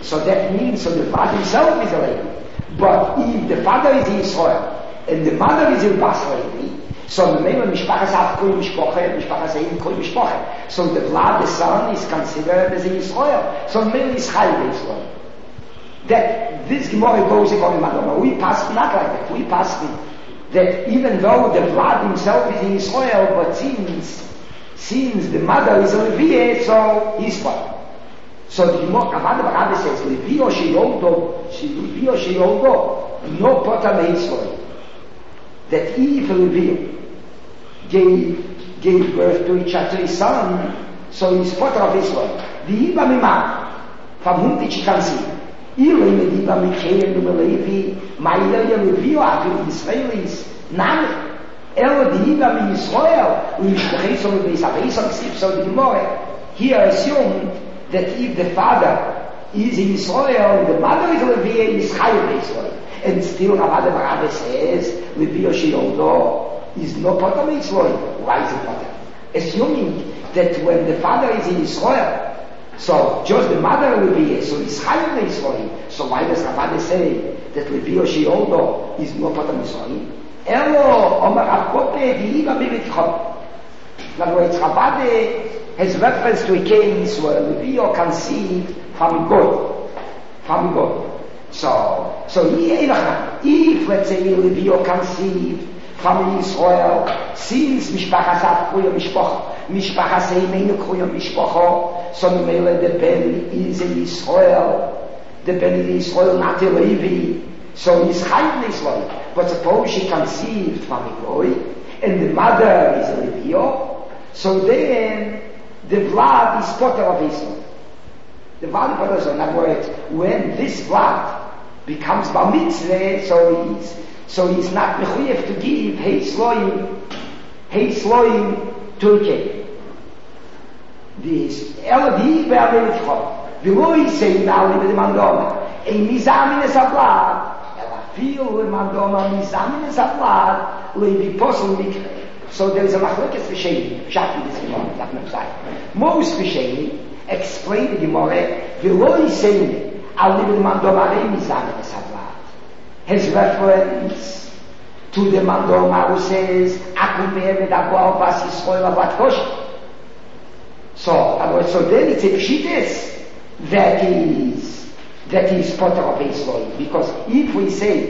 So that means, so the father himself is a Levi. But if the father is Israel, and the mother is in Bas Levi, so the Mela Mishpachas have Kol Mishpoche, Mishpachas Ein Kol Mishpoche. So the blood, the son, is considered as a Israel. So the Mela is Chayv Israel. That this Gemara goes according to Madonna. We pass not like that. We pass that even though the blood himself is in Israel, but since since the mother is a Levi, so he's what? So the Gemara Kavada Rabbi says, Levi or Sheyoldo, Levi or Sheyoldo, no potam Israel. That if Levi gave gave birth to each to his son, so he's potter of Israel. The Iba Mimah, from whom did she conceive? Ile Mediba Mikhail Levi, Ma'ila Levi, or Israelis, Name. El the Iba Mi Israel, Mishpachis on the Beisavesam, so the Gemara here assumed that if the father is in Israel, the mother is Levi, is Chayv Israel. And still Rabbi Rabbi says, Levi Yoshiyoldo is no part of Israel. Why is it not? Assuming that when the father is in Israel, so just the mother will be, so it's Chayv Israel. So why does Rabbi say that Levi Yoshiyoldo is no part of Israel? Elo, Omar Avkote, V'iva B'Mitchot. In other words, Rabbi has reference to a case in Israel, Levi conceived from God. From God. So, so he, if let's say Levi conceived from Israel, since Mishpachas Avkoya Mishpocha, Mishpachas Eimeinu Koya Mishpocha, so the Ben is in Israel, the Ben in Israel, not a Levi, so he's Chayv Israel. But suppose she conceived from a Goy, and the mother is a Levi, so then the blood is potter of Israel. The blood of Israel. In other words, when this blood becomes bar mitzvah, so he's so he's not mechuyev to give hey sloim, hey sloim to a kid. This eladi be'amelchot. V'loi say now with the mandoma. A mizamin es ablad. Elafil with mandoma mizamin es ablad. Levi posel mikre. So there is a machlokes v'sheni. Pshat in this Gemara. That makes sense. Most v'sheni explain the Gemara. V'loi say his reference to the Mandoma who says so, so then it's a pshitis that is that is potter of Israel, because if we say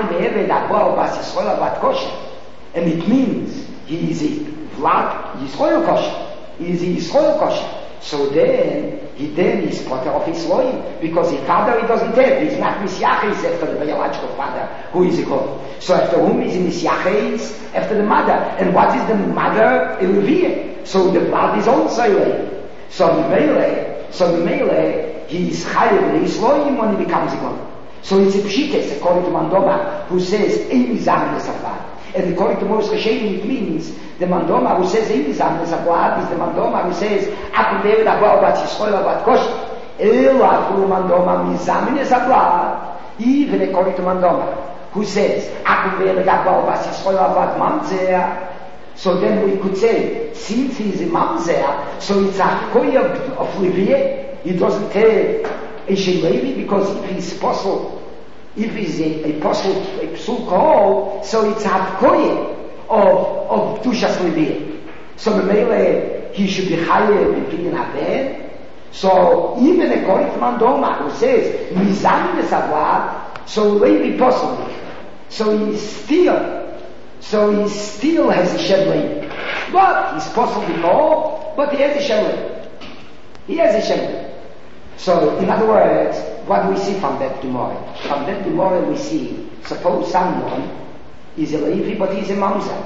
and it means he is a Vlad Yisrael kosher, he is a Yisrael kosher, so then he then is potter of Israel, because his father he doesn't have. He's not Misyachis after the biological father, who is he called? So after whom is he Misyachis? After the mother. And what is the mother? A Levi. So the blood is also a Levi. So the Mele, so the Mele, he is Chayv Israel when he becomes a God. So it's a Pshites, according to Mandoma, who says, Ein Zamin Esavad. And according to Moshe Hashem, it means the Mandoma who says Ein Zamin Esavad is the Mandoma who says Akum David Abba Bat Yisrael Bat Kosh. Ela Akum Mandoma Mizamin Esavad. Even according to Mandoma who says Akum David Abba Bat Yisrael Bat Mamzer. So then we could say, since he is a Mamzer, so it's a Koy of, of Levi. He doesn't have a Shem Levi, because if he's possible, if he's a, a apostle, a psul kohol, so it's a Koy of, of Tushas Levi. So the Mele, he should be higher than Pidyon Haben. So even according to Mandoma, who says, Mizan Nesavad, so Levi possibly. So he's still, so he still has a Shem Levi. But he's possibly kohol, but he has a Shem Levi. He has a Shem Levi. So, in other words, what do we see from that Gemara? From that Gemara we see, suppose someone is a Levi, but he's a Mamzer.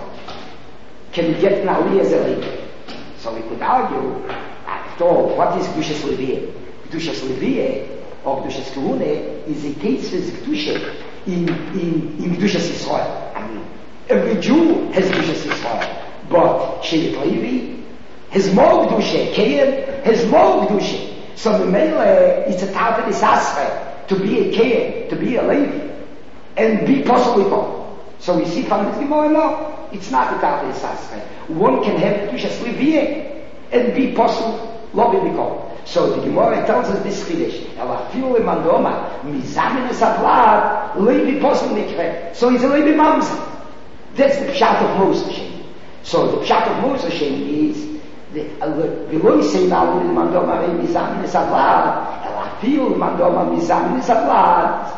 Can we get now he as a Levi? So we could argue, after all, what is Kedushas Levi? Kedushas Levi, or Kedushas Kehune, is a case with Kedusha in, in, in Kedushas Yisrael. I mean, every Jew has Kedushas Yisrael, but Shevet Levi has more Kedusha, Kayan has more Kedusha. So the Mele, it's a Tata Disasre to be a Kayan, to be a Levi, and be possibly called. So we see from the Gemara, no, it's not a Tata Disasre. One can have Kedushas Levi and be possible, love be called. So the Gemara tells us this Chiddush. Ela afilu lemandoma mizamin es avlad leivi posel mikre. So he's a leivi mamzer. That's the pshat of Moshe Hashem. So the pshat of Moshe Hashem is the Veloy say now lemandoma mizamin es avlad. Ela afilu lemandoma mizamin es avlad.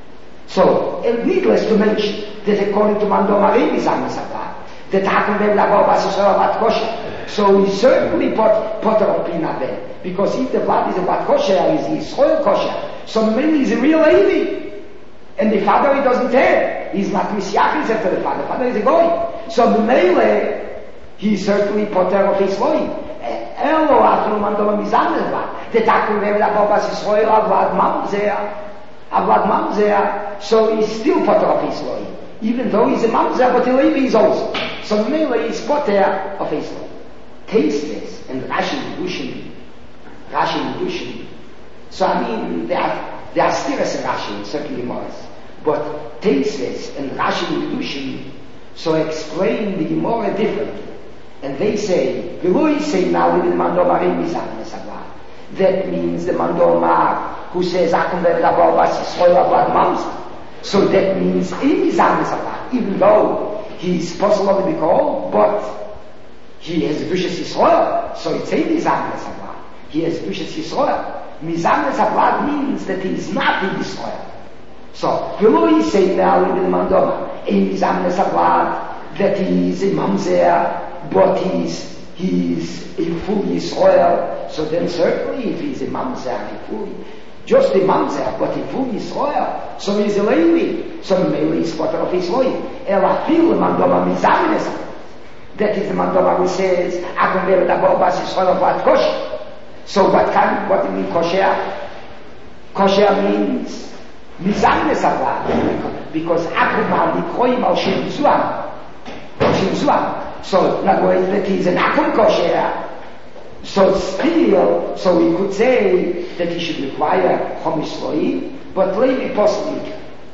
So, needless to mention that according to Mandoma Rebi Zamasabat, that happened when Lavo Basisora Bat Kosher. So he certainly put Potter of Pina there. Because if the blood is a Bat Kosher, is he soil kosher. So maybe he's a real lady. And the father he doesn't have. He's not Messiah except for the father. The father is a goy. So the Mele, he's certainly Potter of his loin. Elo after Mandoma Mizamasabat, that happened when Lavo Basisora Bat Mamzer. Avad Mamzer, so he's still Potter of his law. Even though he's a Mamzer, but the Levi is also. So Mele is Potter of his law. Tasteless and Rashi Nedushim. Rashi Nedushim. So I mean, there are, there are stirs in Rashi, certainly more. But tasteless and Rashi Nedushim, so explain the Gemara differently. And they say, Veloy say now in Mandoma Remizan Nesagwa. That means the Mandoma who says, Akum Ve'Lavo Basisroy Avad Mamzer. So that means in Mizan Nesagwa, even though he's possible to be called, but he has vicious Yisroel. So it's a Mizan Nesagwa. He has vicious Yisroel. Mizan Nesagwa means that he's not in Yisroel. So, Veloy say now in the Mandoma, in Mizan Nesagwa, that he is a Mamzer, but he's he's a full Yisroel. So then certainly if he's a Mamzer, a full, just a Mamzer, but a full Yisroel, so he's a Levi. So maybe he's Potter of his Levi. Ela fil Mandoma Mizan Nesagwa. That is the Mandoma who says, Akum Ve'Lavo Basisroy Avad Kosher. So what kind, what do you mean kosher? Kosher means Mizan Nesagwa, because Akum Al Nikroim Al Shem Zuam. Shem Zuam. So, in other words, that he's an Akum kosher. So still, so we could say that he should require Chomish Loim, but Levi possibly.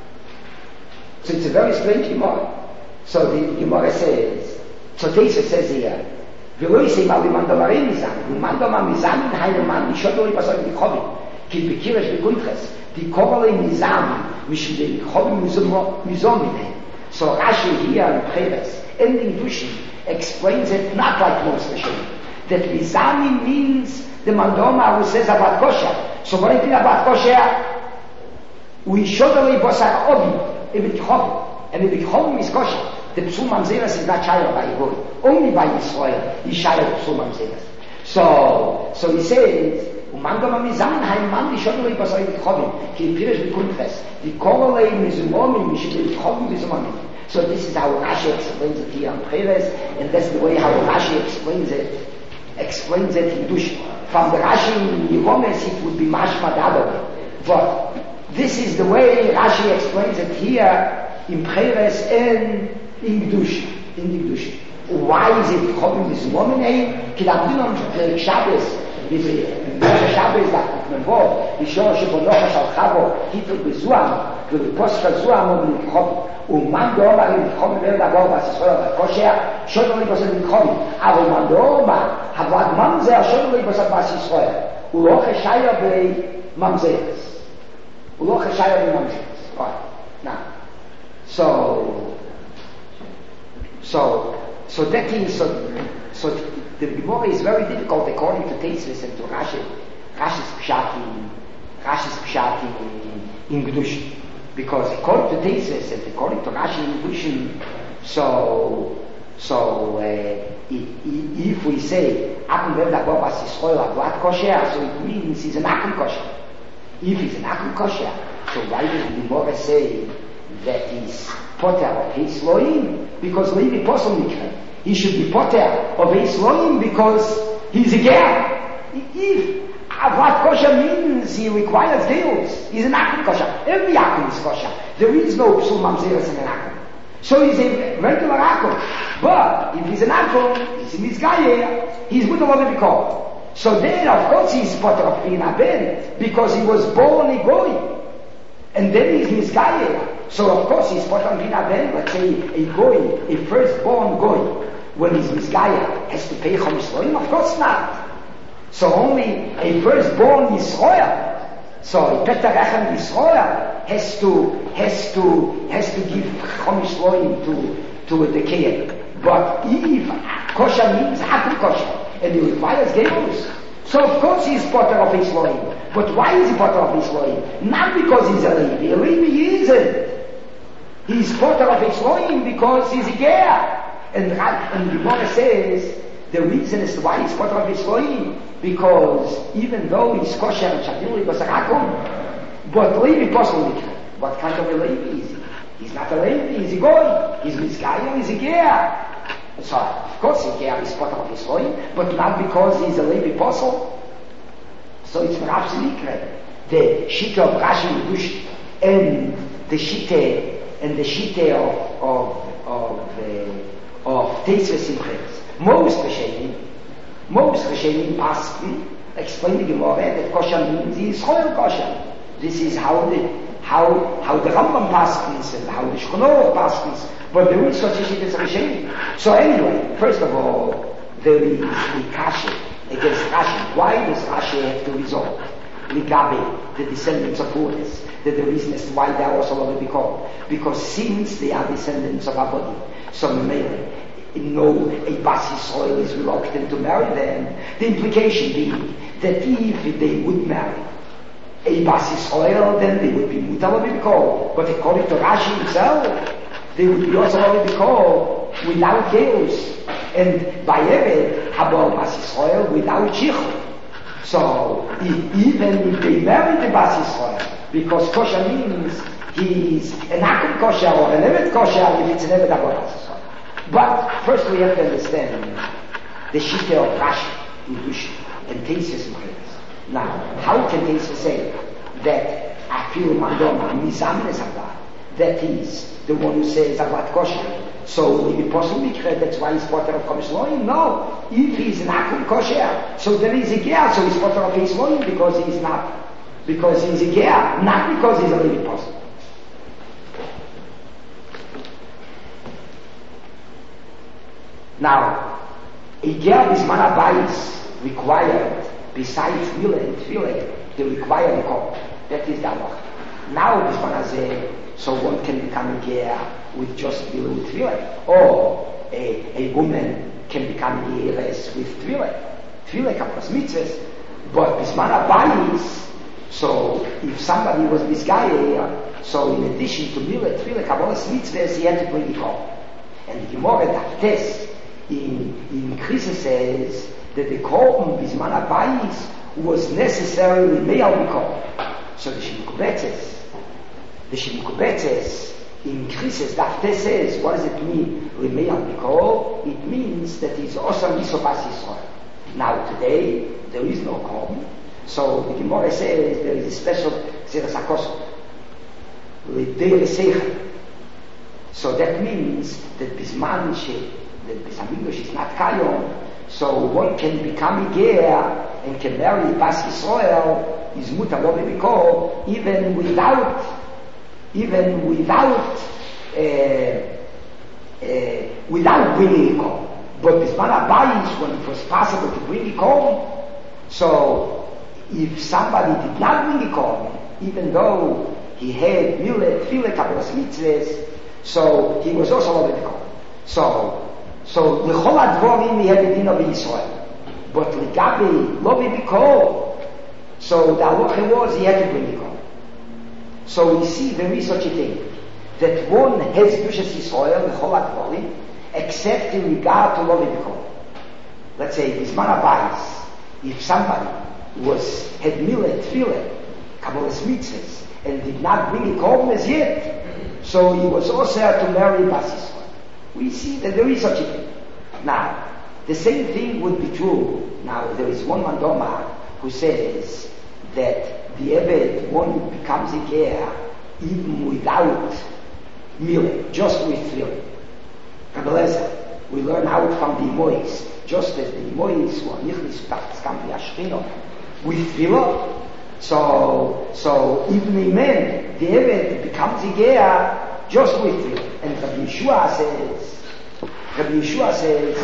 So it's a very strange Gemara. So the Gemara says, so Teisa says here, Veloy say Mali Mandoma Remizan, Mandoma Mizan, Haile Man, Mishodori Basoi Michobim, Ki Bekirish Bekuntres, Di Kovale Mizan, Mishim De Michobim Mizomine. So Rashi here in Preves, ending Dushim, explains it not like most Hashem. That Mizani means the Mandoma who says about kosher. So what is it about kosher? We should only bosar obi, ibit chom, and ibit chom is kosher. The Psul Mamzeres is not shayer by Yehud, only by Yisrael is shayer Psul Mamzeres. So, so he says, Mandoma Mizan Haiman should only bosar ibit chom, ki pirish b'kuntres, the korolei mizumomim, mishit ibit chom mizumomim. So this is how Rashi explains it here on Preves, and that's the way how Rashi explains it. Explains it in Dush. From the Rashi in Yevomes it would be Mashma Dado. But this is the way Rashi explains it here in Preves and in Dush. In the Dush. Why is it Chobim Mizmominei? Kidabdinon Perik Shabbos. Moshe Shabbos like Menvov. Yishor Shebonocha Shalchavo Hitul Bezuam. V'Poscha Zuam U'Chobim. ומאן דאומר אם תחום בלב לבוא בססולה בקושר שודו ליבוסד מתחום אבל מאן דאומר הבד ממזר שודו ליבוסד בססולה הוא לא חשייר בממזרס הוא לא חשייר בממזרס right now so so so that is so, so the Gemara is very difficult according to Tesis and to Rashi Rashi's Pshatim Rashi's Pshatim in Gdush. Because according to Tesis and according to Rashi in Gushin, so, so, uh, if we say, Akum Vev Lavo Basisroy Avad Kosher, so it means he's an Akum Kosher. If he's an Akum Kosher, so why does the Gemara say that he's Potter of his Loim? Because Levi Posel Mikre. He should be Potter of his Loim because he's a Ger. If Avad kosher means he requires deals. He's an akum kosher. Every akum is kosher. There is no psul mamzeres in an akum. So he's a regular akum. But if he's an akum, he's in his gaye, he's good to be called. So then, of course, he's Potter of Pina Ben because he was born a goy. And then he's Mizgaye. So of course he's Potter of Pina Ben. Let's say a goy, a firstborn goy, when he's Mizgaye, has to pay Chomish Loim? Of course not. So only a firstborn Yisrael, so a Peter Rechem Yisrael has to, has to, has to give Chomish Loim to, to the Keir. But if kosher means Hakul kosher, and he requires Gemus, so of course he's potter of his Loim. But why is he potter of his Loim? Not because he's a Levi. A Levi he isn't. He's potter of his Loim because he's a Ger. And, and the Gemara says, the reason as to why he's potter of his Loim, because even though he's kosher and Shadili was a Rakum, but Levi possibly, what kind of a Levi is he? He's not a Levi, he's a Goy. He's Mizgayim, he's a Ger. So, of course, he gave his potter of his Loim, but not because he's a Levi apostle. So it's Rav Zelikre, the Shite of Rashi Medush, and the Shite, and the Shite of, of, of, uh, of Teisva Simchet. Most Rishonim, most Rishonim Paskin explain the Gemara that kosher means Yisrael kosher. This is how the, how, how the Rambam Paskins and how the Shkonorov Paskins, but there is such a shit as Rishonim. So anyway, first of all, there is the Kasha against Rashi. Why does Rashi have to resolve Ligabe, the descendants of Ures, that the reason as to why they are also allowed to be called? Because since they are descendants of Abodi, so Mele, no, a Bas Yisrael is reluctant to marry them. The implication being that if they would marry a Bas Yisrael, then they would be mutar to be called. But according to Rashi himself, they would be also allowed to be called without Geus. And by Eved, Habal Bas Yisrael without Shichur. So, if, even if they marry the Bas Yisrael, because kosher means he is an Akum kosher or an Evet kosher if it's an Evet Abba Bas Yisrael. But first we have to understand the Shita of Rashi, Medush, and Teisva Simchet. Now, how can Teisva say that Afilu Mandoma, Mizam Nezabah, that is the one who says Avat kosher? So if possible mikra, that's why he's potter of Chomish Loim? No. If he's an Akum kosher, so there is a Ger, so he's potter of his Loim because he's not, because he's a Ger, not because he's a living person. Now, a Ger is Manabayis required, besides Tefillah and Tefillah, they require a call. That is the Allah. Now this one has a, so one can become a Ger with just Tefillah with Tefillah. Or a, a woman can become Geres with Tefillah. Tefillah Kapos Mitzvahs. But Bisman Abayis, so if somebody was Bisgayer, so in addition to Tefillah, Tefillah Kapos Mitzvahs, he had to bring the call. And the Gemara Daftes in, in Krisa says that the Korban Bisman Abayis was necessarily male call. So the Shemikubetzes, the Shemikubetzes, in Krisis, Dafte says, what does it mean? Remeyal Mikol, it means that he's Osam Yisobas Yisrael. Now today, there is no Korban. So the Gemara says there is a special Zeres HaKosov. L'Deir Seichel. So that means that Bisman, that Bisamigosh is not Kayon, so one can become a Ger and can marry Bas Yisrael, is Mutar Lo Mikol, even without even without uh, uh, without bringing a call. But Bisman Abayis, when it was possible to bring a call, so if somebody did not bring a call, even though he had Milet, Tefillah, Kabbalas Mitzvahs, so he was also allowed to call. So, so the whole Advorim we have a din of Israel. But Ligabi, Lo Bikol, so the halacha was he had to bring a call. So we see there is such a thing, that one has Dushas Yisrael, the whole Advorim, except in regard to Lo Bikol. Let's say, Bisman Abayis, if somebody was, had Milet, Tefillah, Kabbalas Mitzvahs, and did not bring a korban as yet, so he was also to marry Bas Yisrael. We see that there is such a thing. Now, the same thing would be true. Now, there is one Mandoma who says that the Eved, one becomes a Ger even without Milet, just with Tefillah. Kabbalah, we learn how from the Mois, just as the Mois were Nichlis Tachskam Yashchino with Tefillah. So, so even a man, the Eved becomes a Ger just with Tefillah. And Rabbi Yeshua says, Rabbi Yeshua says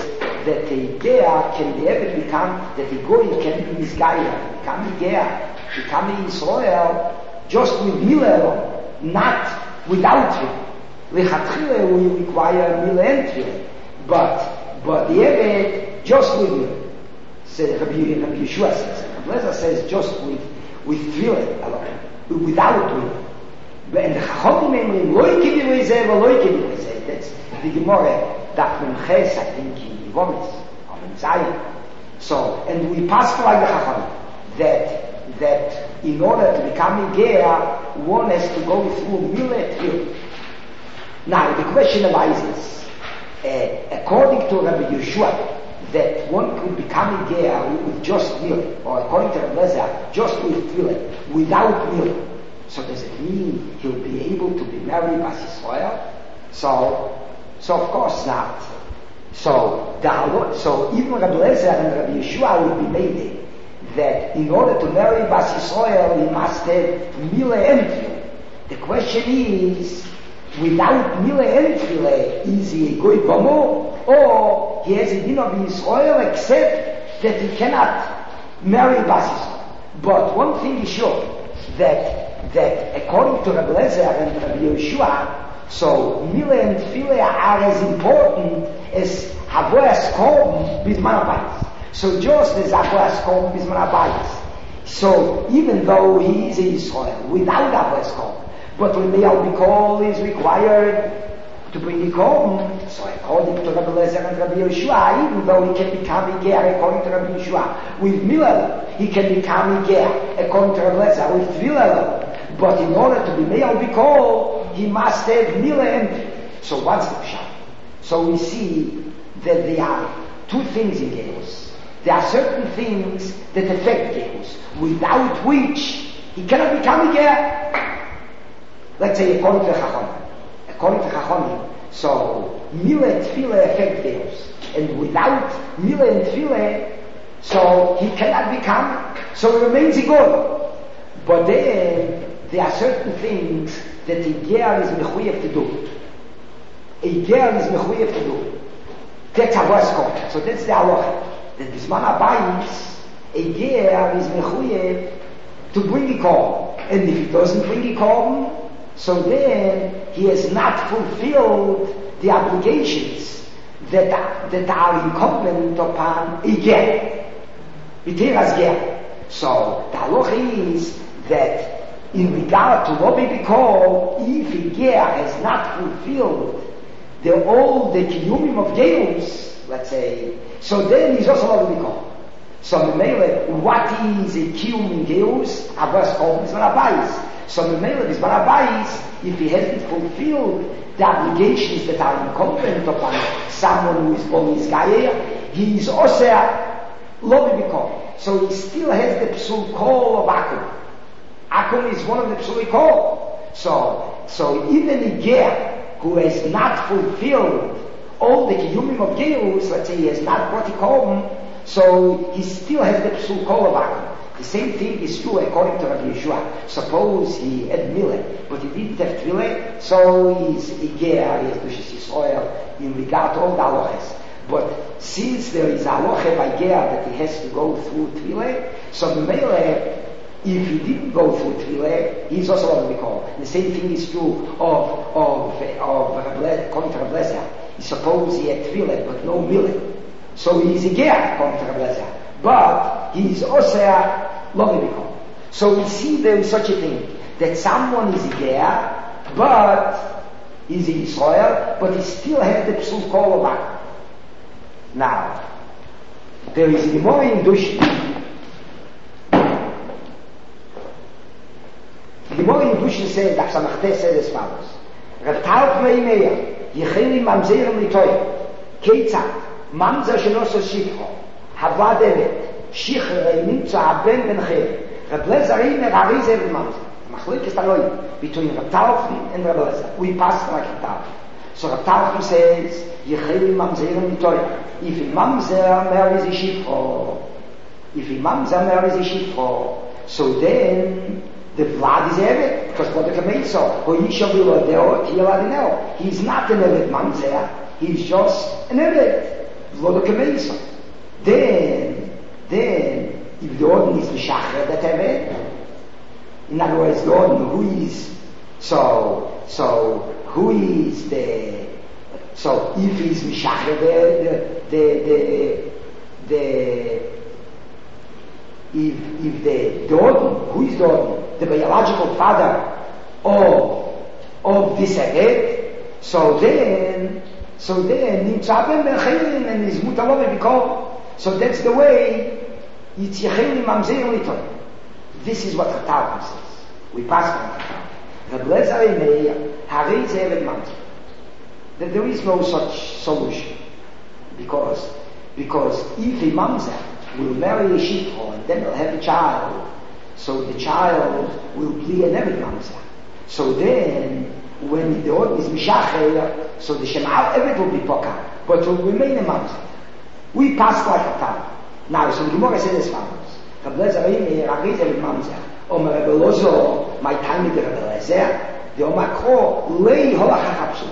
that a Gea can ever become, that a Goy can be Misgaia, become a Gea, become a Israel, just with Mila, not without him. Lechatchile we require Mila entry, but, but the Eved, just with Mila. Says Rabbi, Rabbi Yeshua says, Rabbi Lezer says just with, with Tfilah alone, without Mila. And the Chachomim mean, Loi kibi loizeh, Loi kibi loizeh. That's the Gemara. That Memches, I think, in Gomes, or in Zion. So, and we pass like the Chacham, that, that in order to become a Geah, one has to go through Milet Tvil. Now, the question arises, uh, according to Rabbi Yeshua, that one could become a Geah with just Mil, or according to Rabbi Lezer, just with Tvil, without Mil. So does it mean he'll be able to be married by Yisrael? So, So of course not. So the, so even Rabbi Lezer and Rabbi Yeshua would be made that in order to marry Bas Yisrael he must have Mila Enfile. The question is, without Mila Enfile, is he a Goy Gomo, or he has a din of Yisrael except that he cannot marry Bas Yisrael. But one thing is sure, that that according to Rabbi Lezer and Rabbi Yeshua, so Mila and Tfilah are as important as Havoyas Korban Bizman Habayis. So just as Havoyas Korban Bizman Habayis. So even though he is a Israel without Havoyas Korban, but when the Al Bikol is required to bring the Korban, so according to Rabbi Lezer and Rabbi Yeshua, even though he can become a Ger according to Rabbi Yeshua with Mila, he can become a Ger according to Rabbi Lezer with Tfilah. But in order to be Me'al Bikol, he must have Mila and so what's the pshat? So we see that there are two things in Geus. There are certain things that affect Geus, without which he cannot become a Ger. Let's say according to Chacham. According to Chacham, so Mila and Tfilah affect Geus. And without Mila and Tfilah, so he cannot become, so he remains a God. But then, there are certain things that a Ger is mechuyev to do. A Ger is mechuyev to do. That's Havoyas Korban. So that's the halacha. That Bizman Habayis, a Ger is mechuyev to bring the Korban. And if he doesn't bring the Korban, so then he has not fulfilled the obligations that are, that are incumbent upon a Ger. B'tiras Ger. So the halacha is that in regard to Lo Bikol, if a Ger has not fulfilled the all the kiyumim of Geus, let's say, so then he's also Lo Bikol. So Memele, what is a kiyum in Geus? Havoyas Korban Bizman Habayis. So Memele Bizman Habayis, if he hasn't fulfilled the obligations that are incumbent upon someone who is born Yisgayer, he is also Lo Bikol. So he still has the psul kol of Akum. Akum is one of the Psuli Kol. So, so even a Ger who has not fulfilled all the Kiyumim of Geus, let's say he has not brought a Korban, so he still has the Psul Kol of Akum. The same thing is true according to Rabbi Yeshua. Suppose he had Mila, but he didn't have Tfilah, so he's a Ger, he has Dushas Yisrael in regard to all the halachas. But since there is a halacha by Ger that he has to go through Tfilah, so the Mele, if he didn't go through Tfilah, he's also what we call. The same thing is true of of of according to Rabbi Lezer. Suppose he had Tfilah but no Milah, so he's a Ger according to Rabbi Lezer. But he's also lo bikol. So we see there is such a thing that someone is a Ger, but he's a Yisrael, but he still has the Psul Kol of Akum. Now, there is a Gemara in Dushin. The Gemara in Dushin says, Daf Samachtes says as follows: Rav Tarf Meimeya, Yecheli Mamzerim Litoy, Keitzat, Mamzer Shenoso Shikho, Havad Evet, Shichere Nimtza Aben Ben Chev, Rav Lezer Imer Arize Ben Mamzer. Machlik is Taloi between Rav Tarf and Rav Lezer. We pass like Rav Tarf. So Rav Tarf says, Yecheli Mamzerim Litoy. If a Mamzer marries a Shikho, if a Mamzer marries a Shikho, so then the blood is Evet, because what the made so. He's not an Evet Mamzer, he's just an Evet. V'lo l'kemeisa. Then, then, if the Odin is Mishachar that Eved, in other words, the Odin, who is, so, so, who is the, so if he's Mishachar, the, the, the, the, if, if the, the Odin, who is the Odin? The biological father of, of this Eved, so then, so then, Nimtzabem Bechelim and his Mutalove Bikol, so that's the way it's Yechelim Mamzer Litoy. This is what Chatal says. We pass on Chatal. Rablezer Meir, Harei Zevet Mamzer. That there is no such solution. Because, because if a Mamzer will marry a Shitro and then will have a child, so the child will be an Evet Mamzer. So then, when the Odin is Mishacher, so the Shem'al Evet will be Poka, but will remain a Mamzer. We pass like a time. Now, so the Gemara says as follows. Rablezer Meir, Harei Zevet Mamzer. Omer Rebbe Lozo, my time with the Rebbe Lezer, the Omakro, Lei Holach HaChapsu.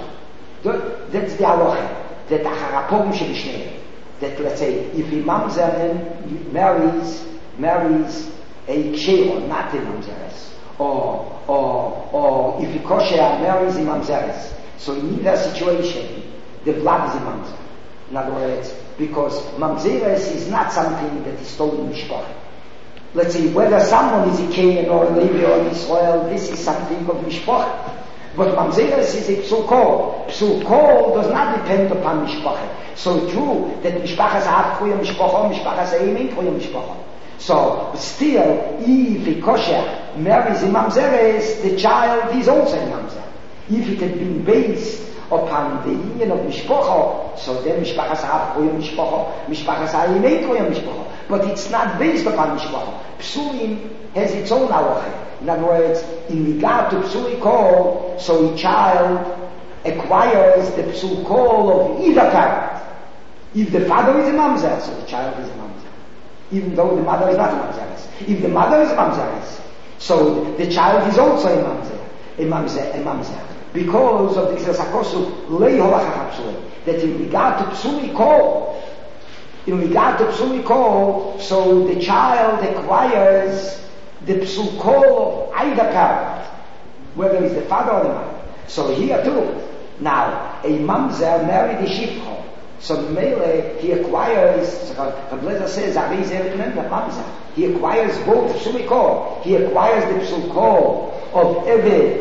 That's the halacha, that Acharapom Shebishneir. That, let's say, if a Mamzer marries, marries a Ksheiro, not a Mamzeres, or, or, or if a Kosher marries a Mamzeres, so in either situation, the blood is a Mamzer. In other words, because Mamzeres is not something that is stolen in Mishpach. Let's say, whether someone is a Canaan or a Levi or Israel, this is something of Mishpach. But Mamzeres is a Psukol. Psukol does not depend upon Mishpach. So true that Mishpachas have Kuyam Mishpachah, Mishpachas Eimin Kuyam Mishpachah. So, still, if a Kosher marries a Mamzeres, the child is also a Mamzer. If it had been based upon the union of Mishpachah, so then Mishpachas have Kuyam Mishpachah, Mishpachas Eimin Kuyam Mishpachah. But it's not based upon Mishpachah. Psulim has its own halacha. In other words, in regard to Psuli Kol, so a child acquires the Psul Kol of either parent. If the father is a Mamzer, so the child is a Mamzer. Even though the mother is not a Mamzeres. If the mother is a Mamzeres, so the child is also a Mamzer. A Mamzer, a Mamzer. Because of the Sakosu, Lei Holach HaChapsu, that in regard to Psuli Kol, in regard to Psuli Kol, so the child acquires the Psukol of either parent, whether it's the father or the mother. So here too, now, a Mamzer married a Shifcho, so Mele, he acquires, Rablezer says, Mamzer, he acquires both Psukol, he acquires the Psukol of Eved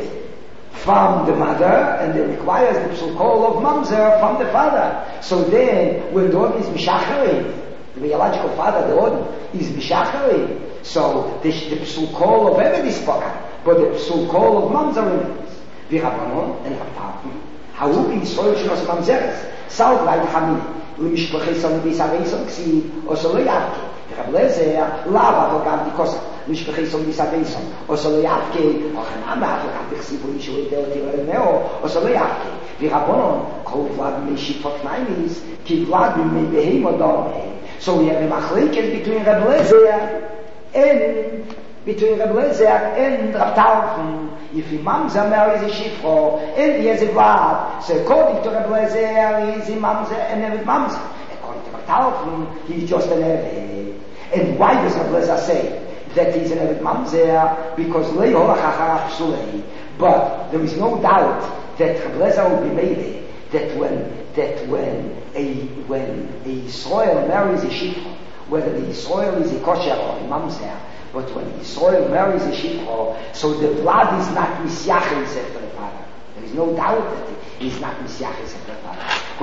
from the mother, and then acquires the Psukol of Mamzer from the father. So then, when the Odin is Mishachari, the biological father, the Odin, is Mishachari, so the, the Psukol of Eved is spoken, but the Psukol of Mamzer remains. V'Rabbanon and Rabbanon, Ha'u b'Yisrael shenos Mamzeres, Sal Glai D'Chamini, L'Mishpachesam B'Yisavesam Ksi, Oso Lo Yavke, Rablezer, Lava V'Gam D'Kosa, L'Mishpachesam B'Yisavesam, Oso Lo Yavke, Ochanam V'Gam D'Chsivu Yishu Etel Tiremeo, Oso Lo Yavke, V'Rabbanon, Kol Vlad M'Shifot Nainis, Ki Vlad M'Behem Odom. So we have a machlekes between Rablezer and between Rablezer and Rab Tarfon. If a Mamzer marries a Shifro and he has a Vlad, so according to Rablezer, he is a Mamzer and Eved Mamzer. According to Rab Tarfon, he is just an Eved. And why does Rablezer say that he is an Eved Mamzer? Because Lei Holach HaCharap Psulei. But there is no doubt that Rablezer will be made that when that when a when a soil marries a Shifro, whether the soil is a kosher or a Mamzer, but when the soil marries a Shifro, so the blood is not Misyach except for the father. There is no doubt that it is not Misyach except for the father.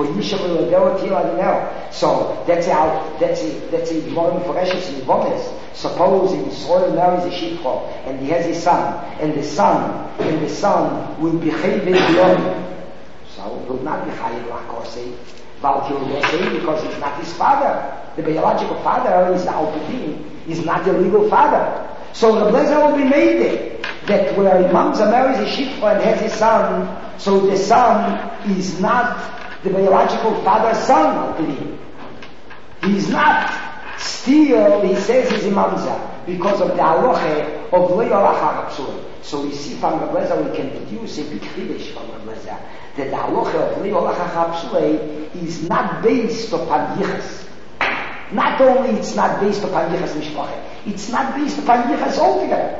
So that's how that's a that's a more precious in Vomes. Suppose the soil marries a Shifro and he has a son, and the son and the son will be Chayved B'Yom. So will not be Chayved L'Akosei, but he will say because he's not his father. The biological father is the Alpidin, is not the legal father. So the Rablezer will be made it, that where a Mamzer marries a Shifra and has a son, so the son is not the biological father's son, Alpidin. He is not. Still, he says he's a Mamzer because of the halacha of Le'olachar Psulim. So we see from Rav Lezer we can deduce a big chiddush from Rav Lezer that the halacha of Le'olachar Psulim is not based upon yichas. Not only it's not based upon yichas mishpacha, it's not based upon yichas altogether.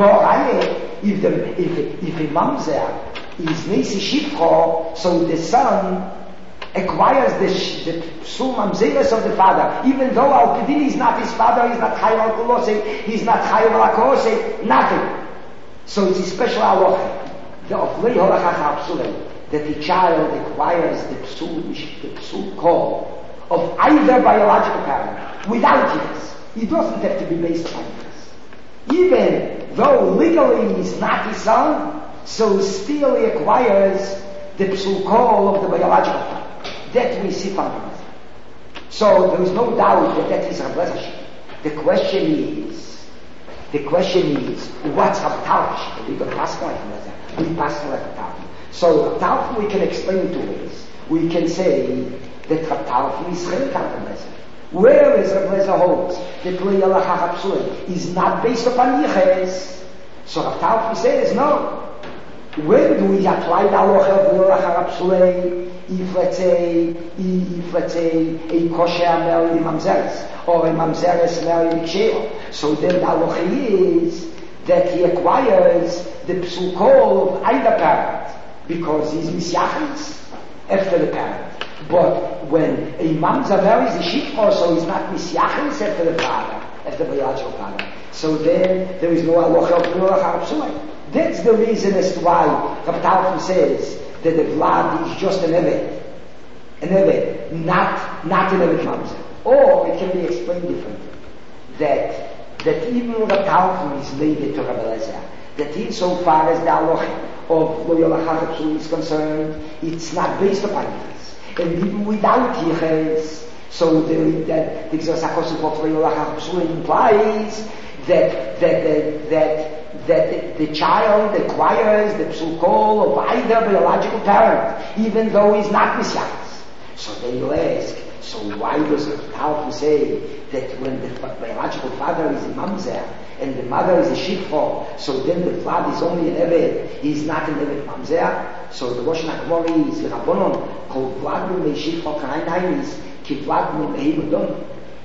If the if if a mamzer is Nesi Shifcho, so the son acquires the, the psul mamzeres of the father, even though Al Kedin is not his father, he's not Chayav Al Kulose, he's not Chayav Al Kulose, nothing. So it's a special halacha, the of Lei Holachacha Psulim, that the child acquires the psul, the psul call of either biological parent, without yichas. He doesn't have to be based on yichas. Even though legally he's not his son, so still he acquires the psul call of the biological parent. That we see from him. So there is no doubt that that is Rav Lezer shit. The question is, the question is, what's Rav Talf's shit? We got to pass like Rav Lezer. We pass like Rav Talf. So Rav Talf we can explain in two ways. We can say that Rav Talf is chelik on Rav Lezer. Whereas Rav Lezer holds that Le'olachar Psulim is not based upon yichas, so Rav Talf says no. When do we apply the halacha of Le'olachar Psulim? If let's say, if let's say a kosher married mamzeres or a mamzeres married kshero, so then the halacha is that he acquires the psul kol of either parent because he's misyachis after the parent. But when a mamzer marries a shifra, so he's not misyachis after the father, after the biological father. So then there is no halacha of Le'olachar Psulim. That's the reason as to why Rav Talfim says that the vlad is just an evet. An evet, not, not an evet mamzer. Or it can be explained differently. That, that even Rav Talfim is related to Rav Lezer. That insofar as the halacha of Le'olachar Psulim is concerned, it's not based upon yichas. And even without yichas, so the, that the Gzeras HaKosuf of Le'olachar Psulim implies that, that, that, that that the, the child acquires the psul kol of either biological parent, even though he's not misyachas. So then you ask, so why does the Talmud say that when the biological father is a mamzer and the mother is a shifra, so then the vlad is only an eved, he's not an eved mamzer? So the Rosh Hashanah is the Rabbanon called vlad me shifra kain is ki vlad me behemadon,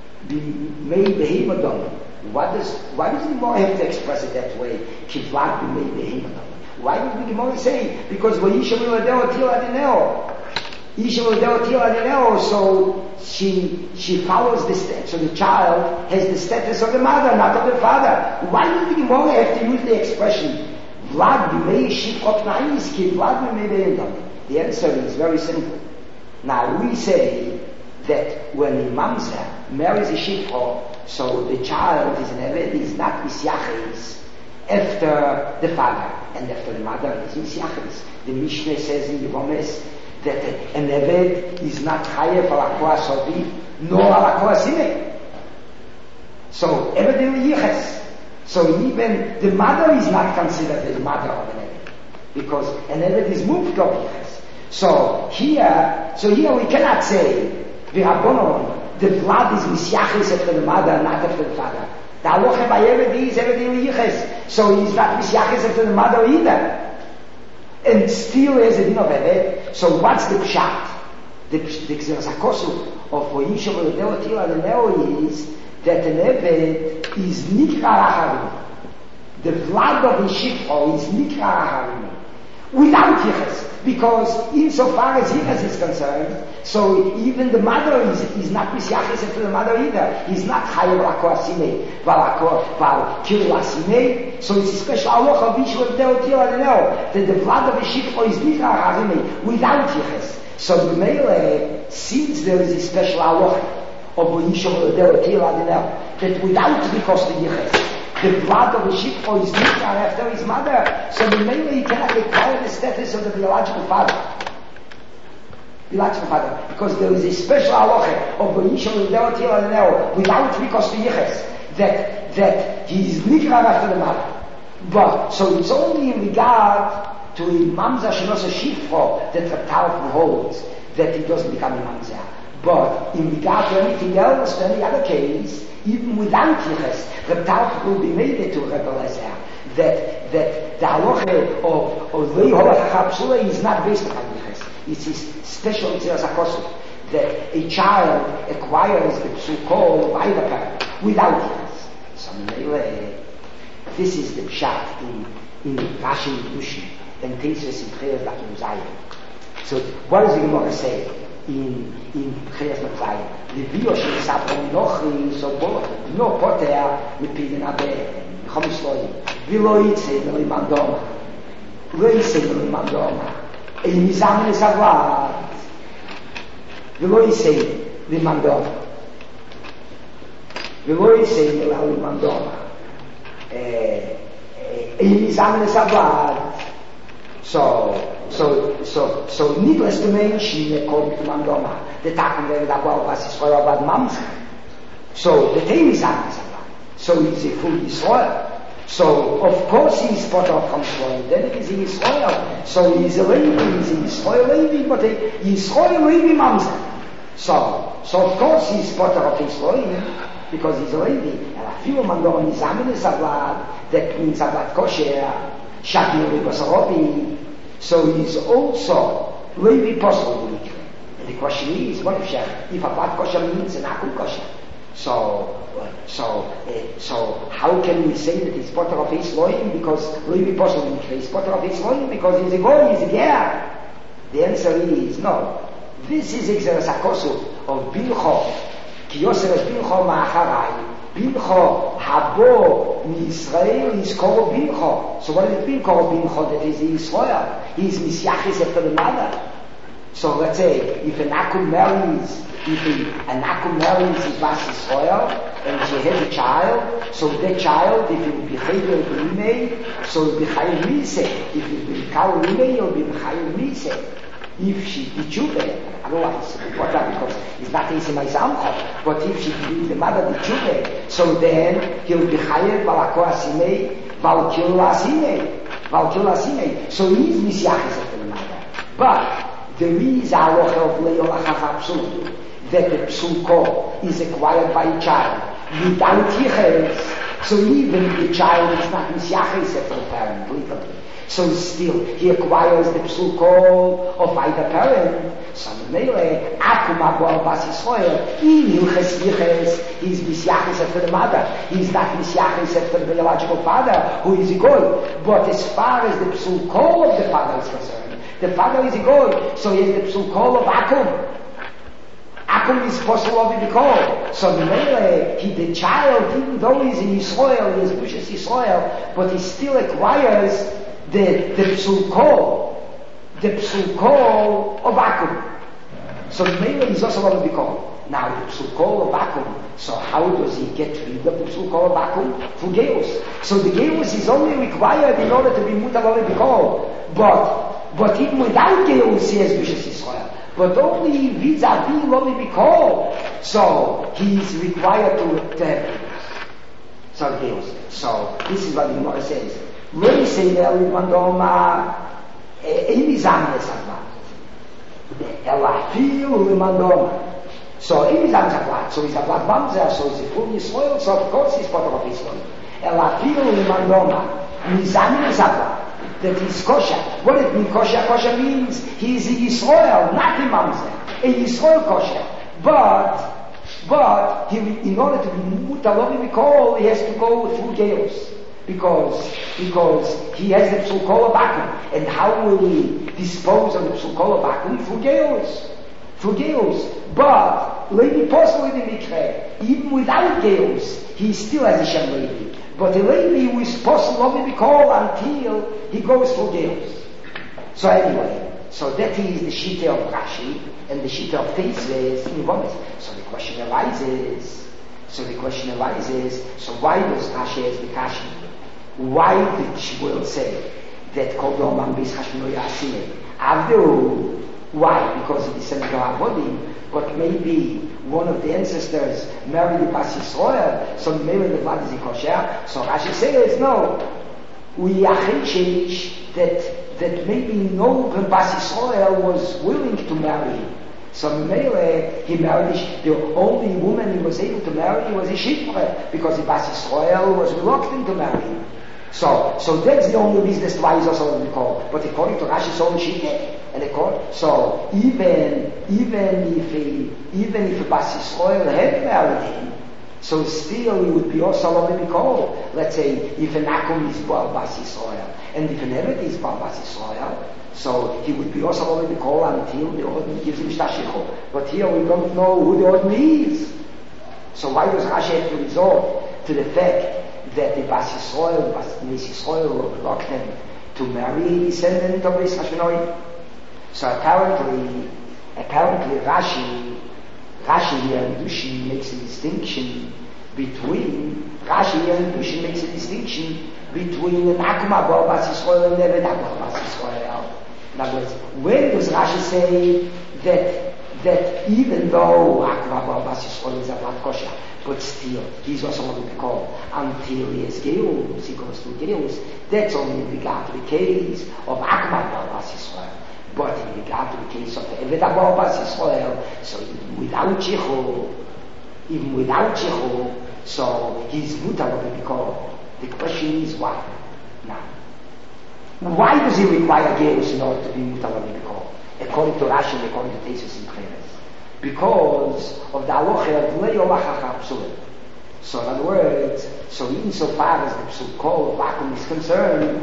me behemadon. What does, why does the Gemara have to express it that way? Kivlat b'mei behemadon. Why does the Gemara say? Because v'yisha v'ladeo til adineo. Yisha v'ladeo til adineo, so she, she follows the steps. So the child has the status of the mother, not of the father. Why does the Gemara have to use the expression Vlad b'mei shifrot na'is ki Vlad b'mei behemadon? The answer is very simple. Now we say that when a mamzer marries a shifra, so the child is an eved, is not misyachis after the father, and after the mother is misyachis. The Mishnah says in Yevomes that an eved is not chayev al hakol hasovi nor al hakol hasimeh. So evidently yiches. So even the mother is not considered the mother of an eved, because an eved is moved of yiches. So here, so here we cannot say the Rabbanon, the vlad is misyachis after the mother, not after the father. The halacha by eved is eved yiches, so he's not misyachis after the mother either, and still has a din of eved. So what's the pshat? The Gzeras HaKosuf of v'yisha v'ladeo til adineo is that an eved is nikra acharim. The vlad of the shifra is nikra acharim without yiches, because insofar as yiches is concerned, so even the mother is, is not misyachis after the mother either. He's not chayav l'hakol hasimeh v'al kil hasimeh. So it's a special halacha of v'yisha v'ladeo til adineo that the vlad of the shifra is nikra acharim without yiches. So the mele, since there is a special halacha of v'yisha v'ladeo til adineo that without because the yiches, the blood of the shifra is nikra after his mother, so the mele he cannot acquire the status of the biological father. Biological father, because there is a special halacha of v'yisha v'ladeo til adineo without because the yiches that that he is nikra after the mother. But so it's only in regard to a mamzer shenos a shifra that the Talmud holds that he doesn't become a mamzer. But in regard to anything else, to any other case, even with Antichus, the Talmud will be made to Rebbe Lezer that that the halacha of of Lei Halacha Psula is not based on Antichus. It's his special Tziras HaKosov that a child acquires the Psukol of either parent without Antichus. So this is the pshat in in Rashi Yushin and Tesis in Chayas Dakim Zayin. So what does the Gemara say in in Chayas Dakim? The Biosh is Sapon Nochi so no poter mipidin abe Chomish Loim Vilo Yitze Vilo Mandoma Lo Yitze Vilo Mandoma Ein Mizam Nesavad Vilo Yitze Vilo Mandoma Vilo Yitze Vilo Mandoma Ein Mizam Nesavad. So So, so, so needless to mention, according to Mandoma, the Takum Ve'Vedabal Basis for Abad Mamza. So the thing is Amazabad. So it's a full Yisrael. So of course he's put off from Yisrael. Then it is in Yisrael. So he's a Levi, he's in Yisrael Levi, but a Yisrael Levi Mamza. So, so of course he's put off Yisrael because he's a Levi. And a few Mandoma Nizamin Zabad, that means Abad Kosher, Shakir Basarobi. So he's also Levi possible. And the question is, what if if a bad kosher means an akum kosher? So, so, uh, so how can we say that he's potter of his loyim because Levi possible he's potter of his loyim because he's a goy, he's a ger? The answer is no. This is Exeras HaKosov of Bilcho, Ki Yoser es Bilcho Ma'acharai. Bilcho Habo Yisrael is called Bilcho. So what is it being called Bilcho? That is Israel. He is Misyachis after the mother. So let's say if an Akum marries, if an Akum marries his Bas Israel and she has a child, so that child, if it will be Chayil B'Rimei, so it will be Chayil Miseh. If it will be Kal Rimei, it will be Chayil Miseh. If she did Tshuva, otherwise, because it's not easy my Zamcha, but if she did the mother did Tshuva, so then he'll be Chayev Balako Asimei, Balkil Asimei, Balkil Asimei. So he is Misyachis after the mother. But there is a halacha of Le'ol Achav Psul, that the Psulko is acquired by a child without Yiches. So even if the child is not Misyachis after the parent, literally. So still, he acquires the psukol of either parent. So Mele, Akum Abba Bas Yisrael, in Hilches Yiches, he's Misyachis after the mother. He's not Misyachis after the biological father, who is a goy. But as far as the psukol of the father is concerned, the father is a goy, so he has the psukol of Akum. Akum is possible of the call. So Mele, he the child, even though he's in Yisrael, he is Bushas Yisrael, but he still acquires the the psukol, the psukol of Akum. So maybe is also what we call. Now the psukol of Akum. So how does he get rid of the psukol of Akum? Through Geus. So the Geus is only required in order to be mutar b'kol. But but even without Geus, he has Bishas Yisrael. But only vis-a-vis only b'kol. So he is required to to have so Geus. So this is what the Gemara says. Lo say there with Mandoma, Amy Zamnes Abad. Ela feel with Mandoma. So Amy Zamnes Abad, so he's Abad Mamzer, so he's a full Yisrael, so of course he's part of Israel. Ela feel with Mandoma, Mizamnes Abad, that he's kosher. What does it mean kosher? Kosher means he's a Yisrael, not a Mamzer, a Yisrael kosher. But, but, he, in order to be Mutalovi Mikol, he has to go through Geos. Because, because he has the psukol of Akum. And how will he dispose of the psukol of Akum? Through Geos. Through Geos. But, Levi possibly the Mikre, even without Geos, he still has a Shem Levi. But the Levi who is possible only Mikol until he goes through Geos. So anyway, so that is the Shita of Rashi, and the Shita of Teisves in Gomes. So the question arises, so the question arises, so why does Rashi ask the Kashi? Why did Shmuel say that Kol Doman Beis Hashmino Yasine? Avdu. Why? Because he descended from Avodim. But maybe one of the ancestors married the Bas Yisrael, so maybe the blood is kosher. So Rashi says, no. We change that that maybe no Bas Yisrael was willing to marry. So Mele, he married, the only woman he was able to marry was a Shipre, because the Bas Yisrael was reluctant to marry him. So, so that's the only reason as to why he's also on the call. But according to Rashi's own Shite, and according, so even, even if he, even if Bas Yisrael had married him, so still he would be also on the call. Let's say, if an Akum is Bas Yisrael, and if an Evet is Bas Yisrael, so he would be also on the call until the Odin gives him Shtashicho. But here we don't know who the Odin is. So why does Rashi have to resort to the fact that the Bas Yisrael, Bas Yisrael were reluctant to marry a descendant of Beis Hashmonai? So apparently, apparently Rashi, Rashi here in Dushin makes a distinction between, Rashi here in Dushin makes a distinction between an Akum Abba Bas Yisrael and an Abba Bas Yisrael. In other words, when does Rashi say that, that even though Akum Abba Bas Yisrael is a Vlad Kosher, but still, he's also what we call until he has Geus, he goes to Geus. That's only in regard to the case of Akum Abba Bas Yisrael. But in regard to the case of Evet Abba Bas Yisrael, so even without Chichu, even without Chichu, so he's mutar what we call. The question is why? Now, why does he require Geus in order to be mutar what we call? According to Rashi and according to Tesis and Kreves. Because of the halacha of Lei Olachacha Psul. So in other words, so insofar as the Psul Kol of Akum is concerned,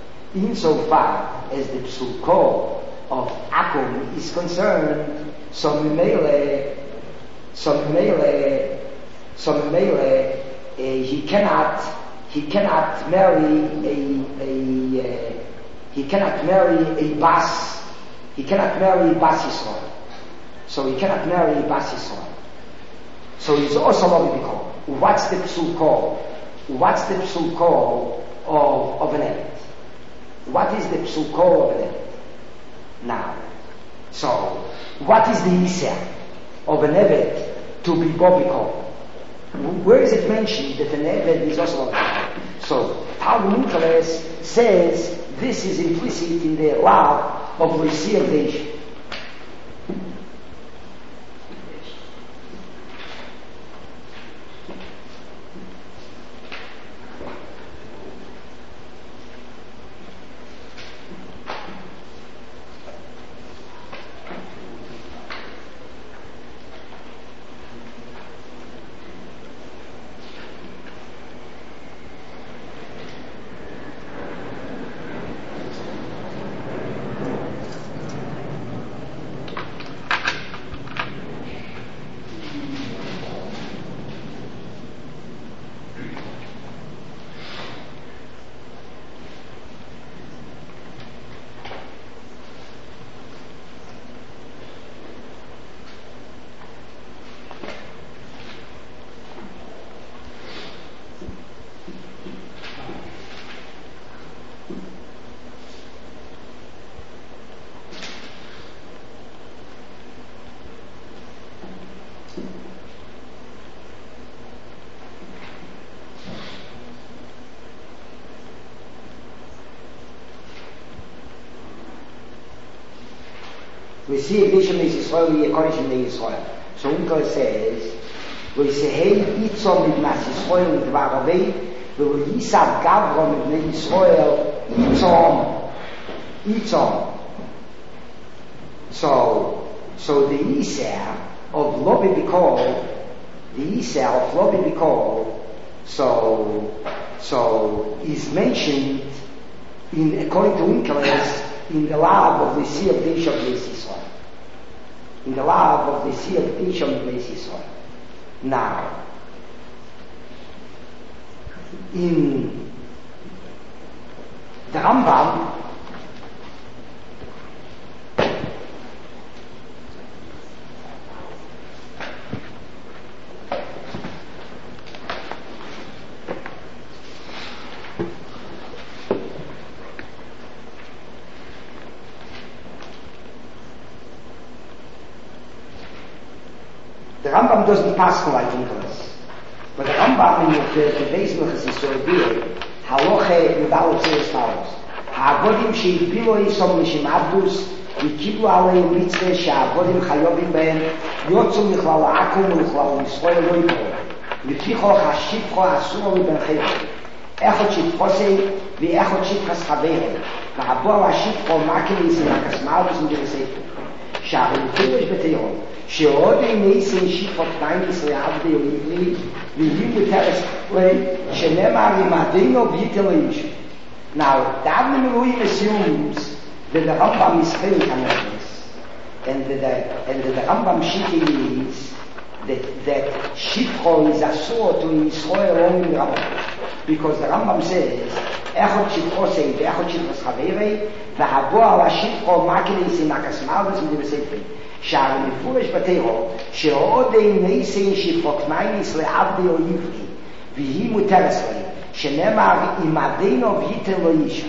insofar as the Psul Kol of Akum is concerned, so Mimele, so Mimele, so Mimele, uh, he cannot, he cannot marry a, a, uh, he cannot marry a Bas, he cannot marry a Bas Yisrael. So he cannot marry Bas Yisrael. So he's also what we call. What's the Psul Kol? What's the Psul Kol of, of an Evet? What is the Psul Kol of an Evet? Now, so what is the Isser of an Evet to be Bobi Kol? Where is it mentioned that an Evet is also what we call? So Talmud Mukares says this is implicit in the law of Lysia Desh. We see a vision is Yisrael, we encourage him in Yisrael. So Unkel says, we say, hey, Itzom mit Nas Yisrael mit Varavei, we Yisav Gavron mit Yisrael, Itzom, Itzom. So, so the Yisar of Lobi Bikol, the Yisar of Lobi Bikol, so, so is mentioned in, according to Unkel, in the lab of the sea of Desh of Beis Yisrael. In the lab of the sea of Desh of Beis Yisrael. Now, in the Rambam, the Rambam doesn't pass like Nicholas. But the Rambam in the, the base Milchus Yisrael, Haloche Yudal says as follows. Ha'avodim she'igbilu yisom l'shim abdus וקיבלו עליהם מצווה שהעבודים חייבים בהם יוצאו מכלל העכו"ם ולכלל ישראל לא יקרו. לפיכך השפחו אסור לבן חייב. אחד שפחוסי ואחד שפחס חברי. והבוא על השפחו מקליס ומקסמלוס ומגרספו. שהרי מפורש בתיאור שעוד אינסי שפחות תנאים ישראל עבדי ולבלי ויהיו מטרס שנאמר ימדינו ויתר לאיש. Now, the Avnei Miluim assumes that the Rambam is very connected, and that the, and that the Rambam Shiki is that, that Shifcho is asur to Yisroel only Rambam. Because the Rambam says, Echot Shifcho say, Echot Shifcho Schaverei, V'habo ala Shifcho Makilis in Akasmalus in the Vesefri. שהרי מפורש בתיאור, שעוד איני סי שפחות מייניס לעבדי או עברי, והיא מותרת לי, שנאמר, עמדינו ויתר לא איש.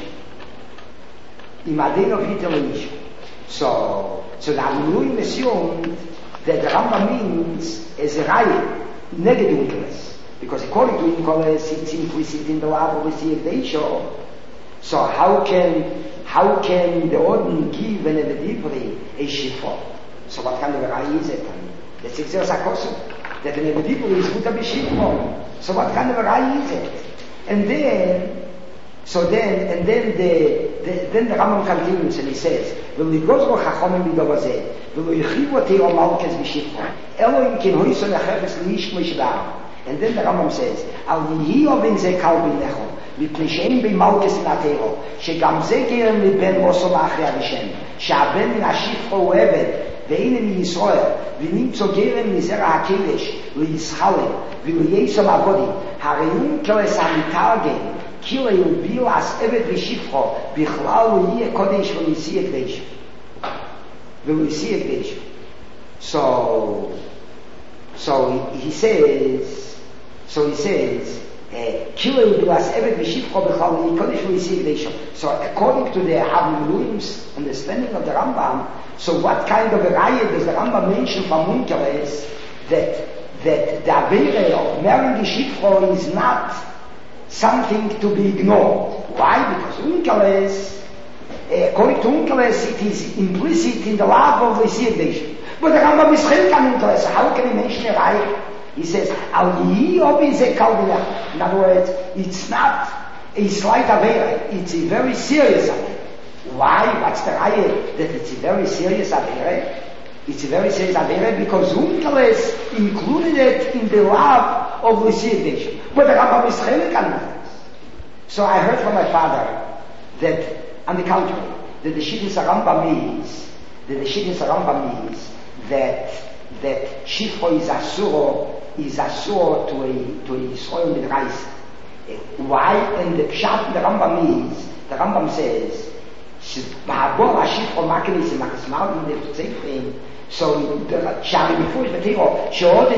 עמדינו ויתר לא איש. So, so the Amulim assumed that the Rambam means as a raya, neged unkeles. Because according to unkeles, it's implicit in the law of the Siyekdeisho. So how can, how can the Odin give an Evedivri a shifo? So what kind of a raya is it? The Tzitzer Sakosu. That an Evedivri is muta b'shifo. So what kind of a raya is it? And then, so then, and then the, the then the Rambam continues and he says, "V'lo yigozro chachomim b'dovazeh, v'lo yichivu otei o malkes b'shifro, elo im ken hoyso nechefes liish k'mishvar." And then the Rambam says, "Al yihi oven ze kal b'necho, mipnei she'en b'malkes natero, shegam ze gerem liben oso la'achri Hashem, she'aben min hashifro hu eved, ואין מישראל, ונמצא גרם מזרע הקדש, לישחלם, ולייסום עבודים, הרי אונקלס המתרגם, כאילו יוביל אז עבד ושפחו, בכלל לא יהיה קודש ולשיא הקדש. ולשיא הקדש. So, so he says, so he says, כאילו יוביל אז עבד ושפחו, בכלל לא יהיה קודש ולשיא הקדש. So according to the Avnei Miluim's understanding of the Rambam, so what kind of a raya does the Rambam mention from Unkeles that that the avera of marrying the shifro is not something to be ignored? Why? Because Unkeles, according to Unkeles, it is implicit in the love of the Siyekdesh. But the Rambam is chilek on Unkeles. How can he mention a raya? He says, "Al yihi obi ze kal b'necho." In other words, it's not a slight avera; it's a very serious avera. Why? What's the raya that it's a very serious avera? It's a very serious avera because Unkeles included it in the love of the Siyekdesh. But the Rambam is chilek on this. So I heard from my father that, on the contrary, that the Shittas Rambam is that the Shittas Rambam is that that shifro is asur is asur to a to a Yisroel with rice. Why? And the pshat in the Rambam is the Rambam says. So shari before is material.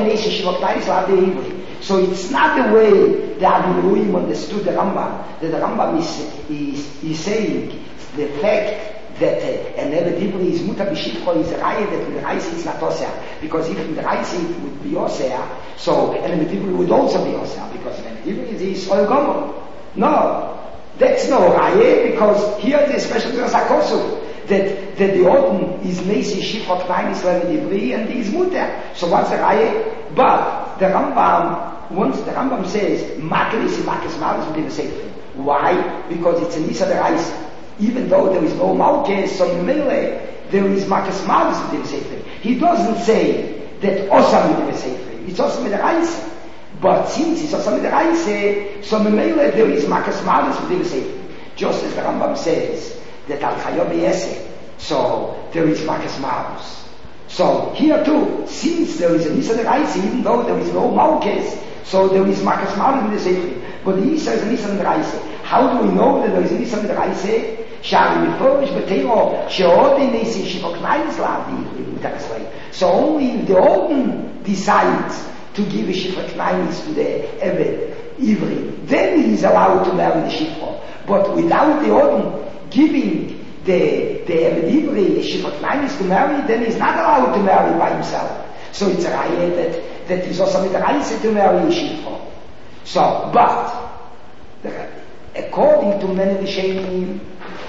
So it's not the way that Avnei Miluim understood the Rambam. That the Rambam is is is saying the fact that uh, an Evedivri is muta b'shifro is a raya that the rice is not osea, because if the rice it would be osea, so an Evedivri would also be osea, because an Evedivri is Yisroel Gomer. No. That's no raya, because here the special Sakosu that that the Odin is Nesi Shifot Nainis Levedivri and he is muter. So what's the raya? But the Rambam, once the Rambam says Makelis and Makes Malus would be the same thing. Why? Because it's a Nisa the rice. Even though there is no Malkes, so in the there is Makes Malus would be the same thing. He doesn't say that Osam would be the same thing. It's Osam with the rice. But since it's also with the rice, so Memele there is Makes Malus would be the same thing. Just as the Rambam says that Al Chayob Yese, so there is Makes Malus. So here too, since there is a Nisa the rice, even though there is no Malkes, so there is Makes Malus in the same thing. But the Nisa is a Nisa in the rice. How do we know that there is a Nisa in the rice? Shari Miforish Betero, Sheodi Nisi Shivok Nainis Lavi. So only if the Odin decides to give a Shifra Knainis to the Eved Ivri, then he is allowed to marry the Shifra. But without the Odin giving the, the Eved Ivri a Shifra Knainis to marry, then he is not allowed to marry by himself. So it's a raya that, that is also with the Raisa to marry a Shifra. So, but, the, according to many Rishonim,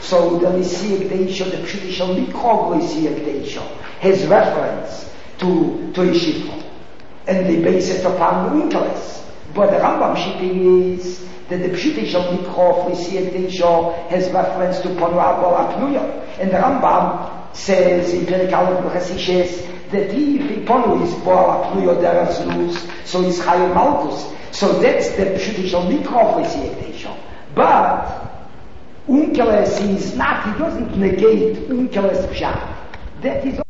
So the Lisiyah Gdeisha, the Pshutishal Mikhov Lisiyah Gdeisha, has reference to, to Yeshiva. And they base it upon the interest. But the Rambam shipping is that the Pshutishal Mikhov Lisiyah Gdeisha has reference to Panu Abal Apnuya. And the Rambam says in Perek Aleph B'Chasishes that if Panu is Baal Apnuya Deras Luz, so he's Chayim Malkus. So that's the Pshutishal Mikhov Lisiyah Gdeisha. But Unkeles is not, he doesn't negate Unkeles Pshat. That is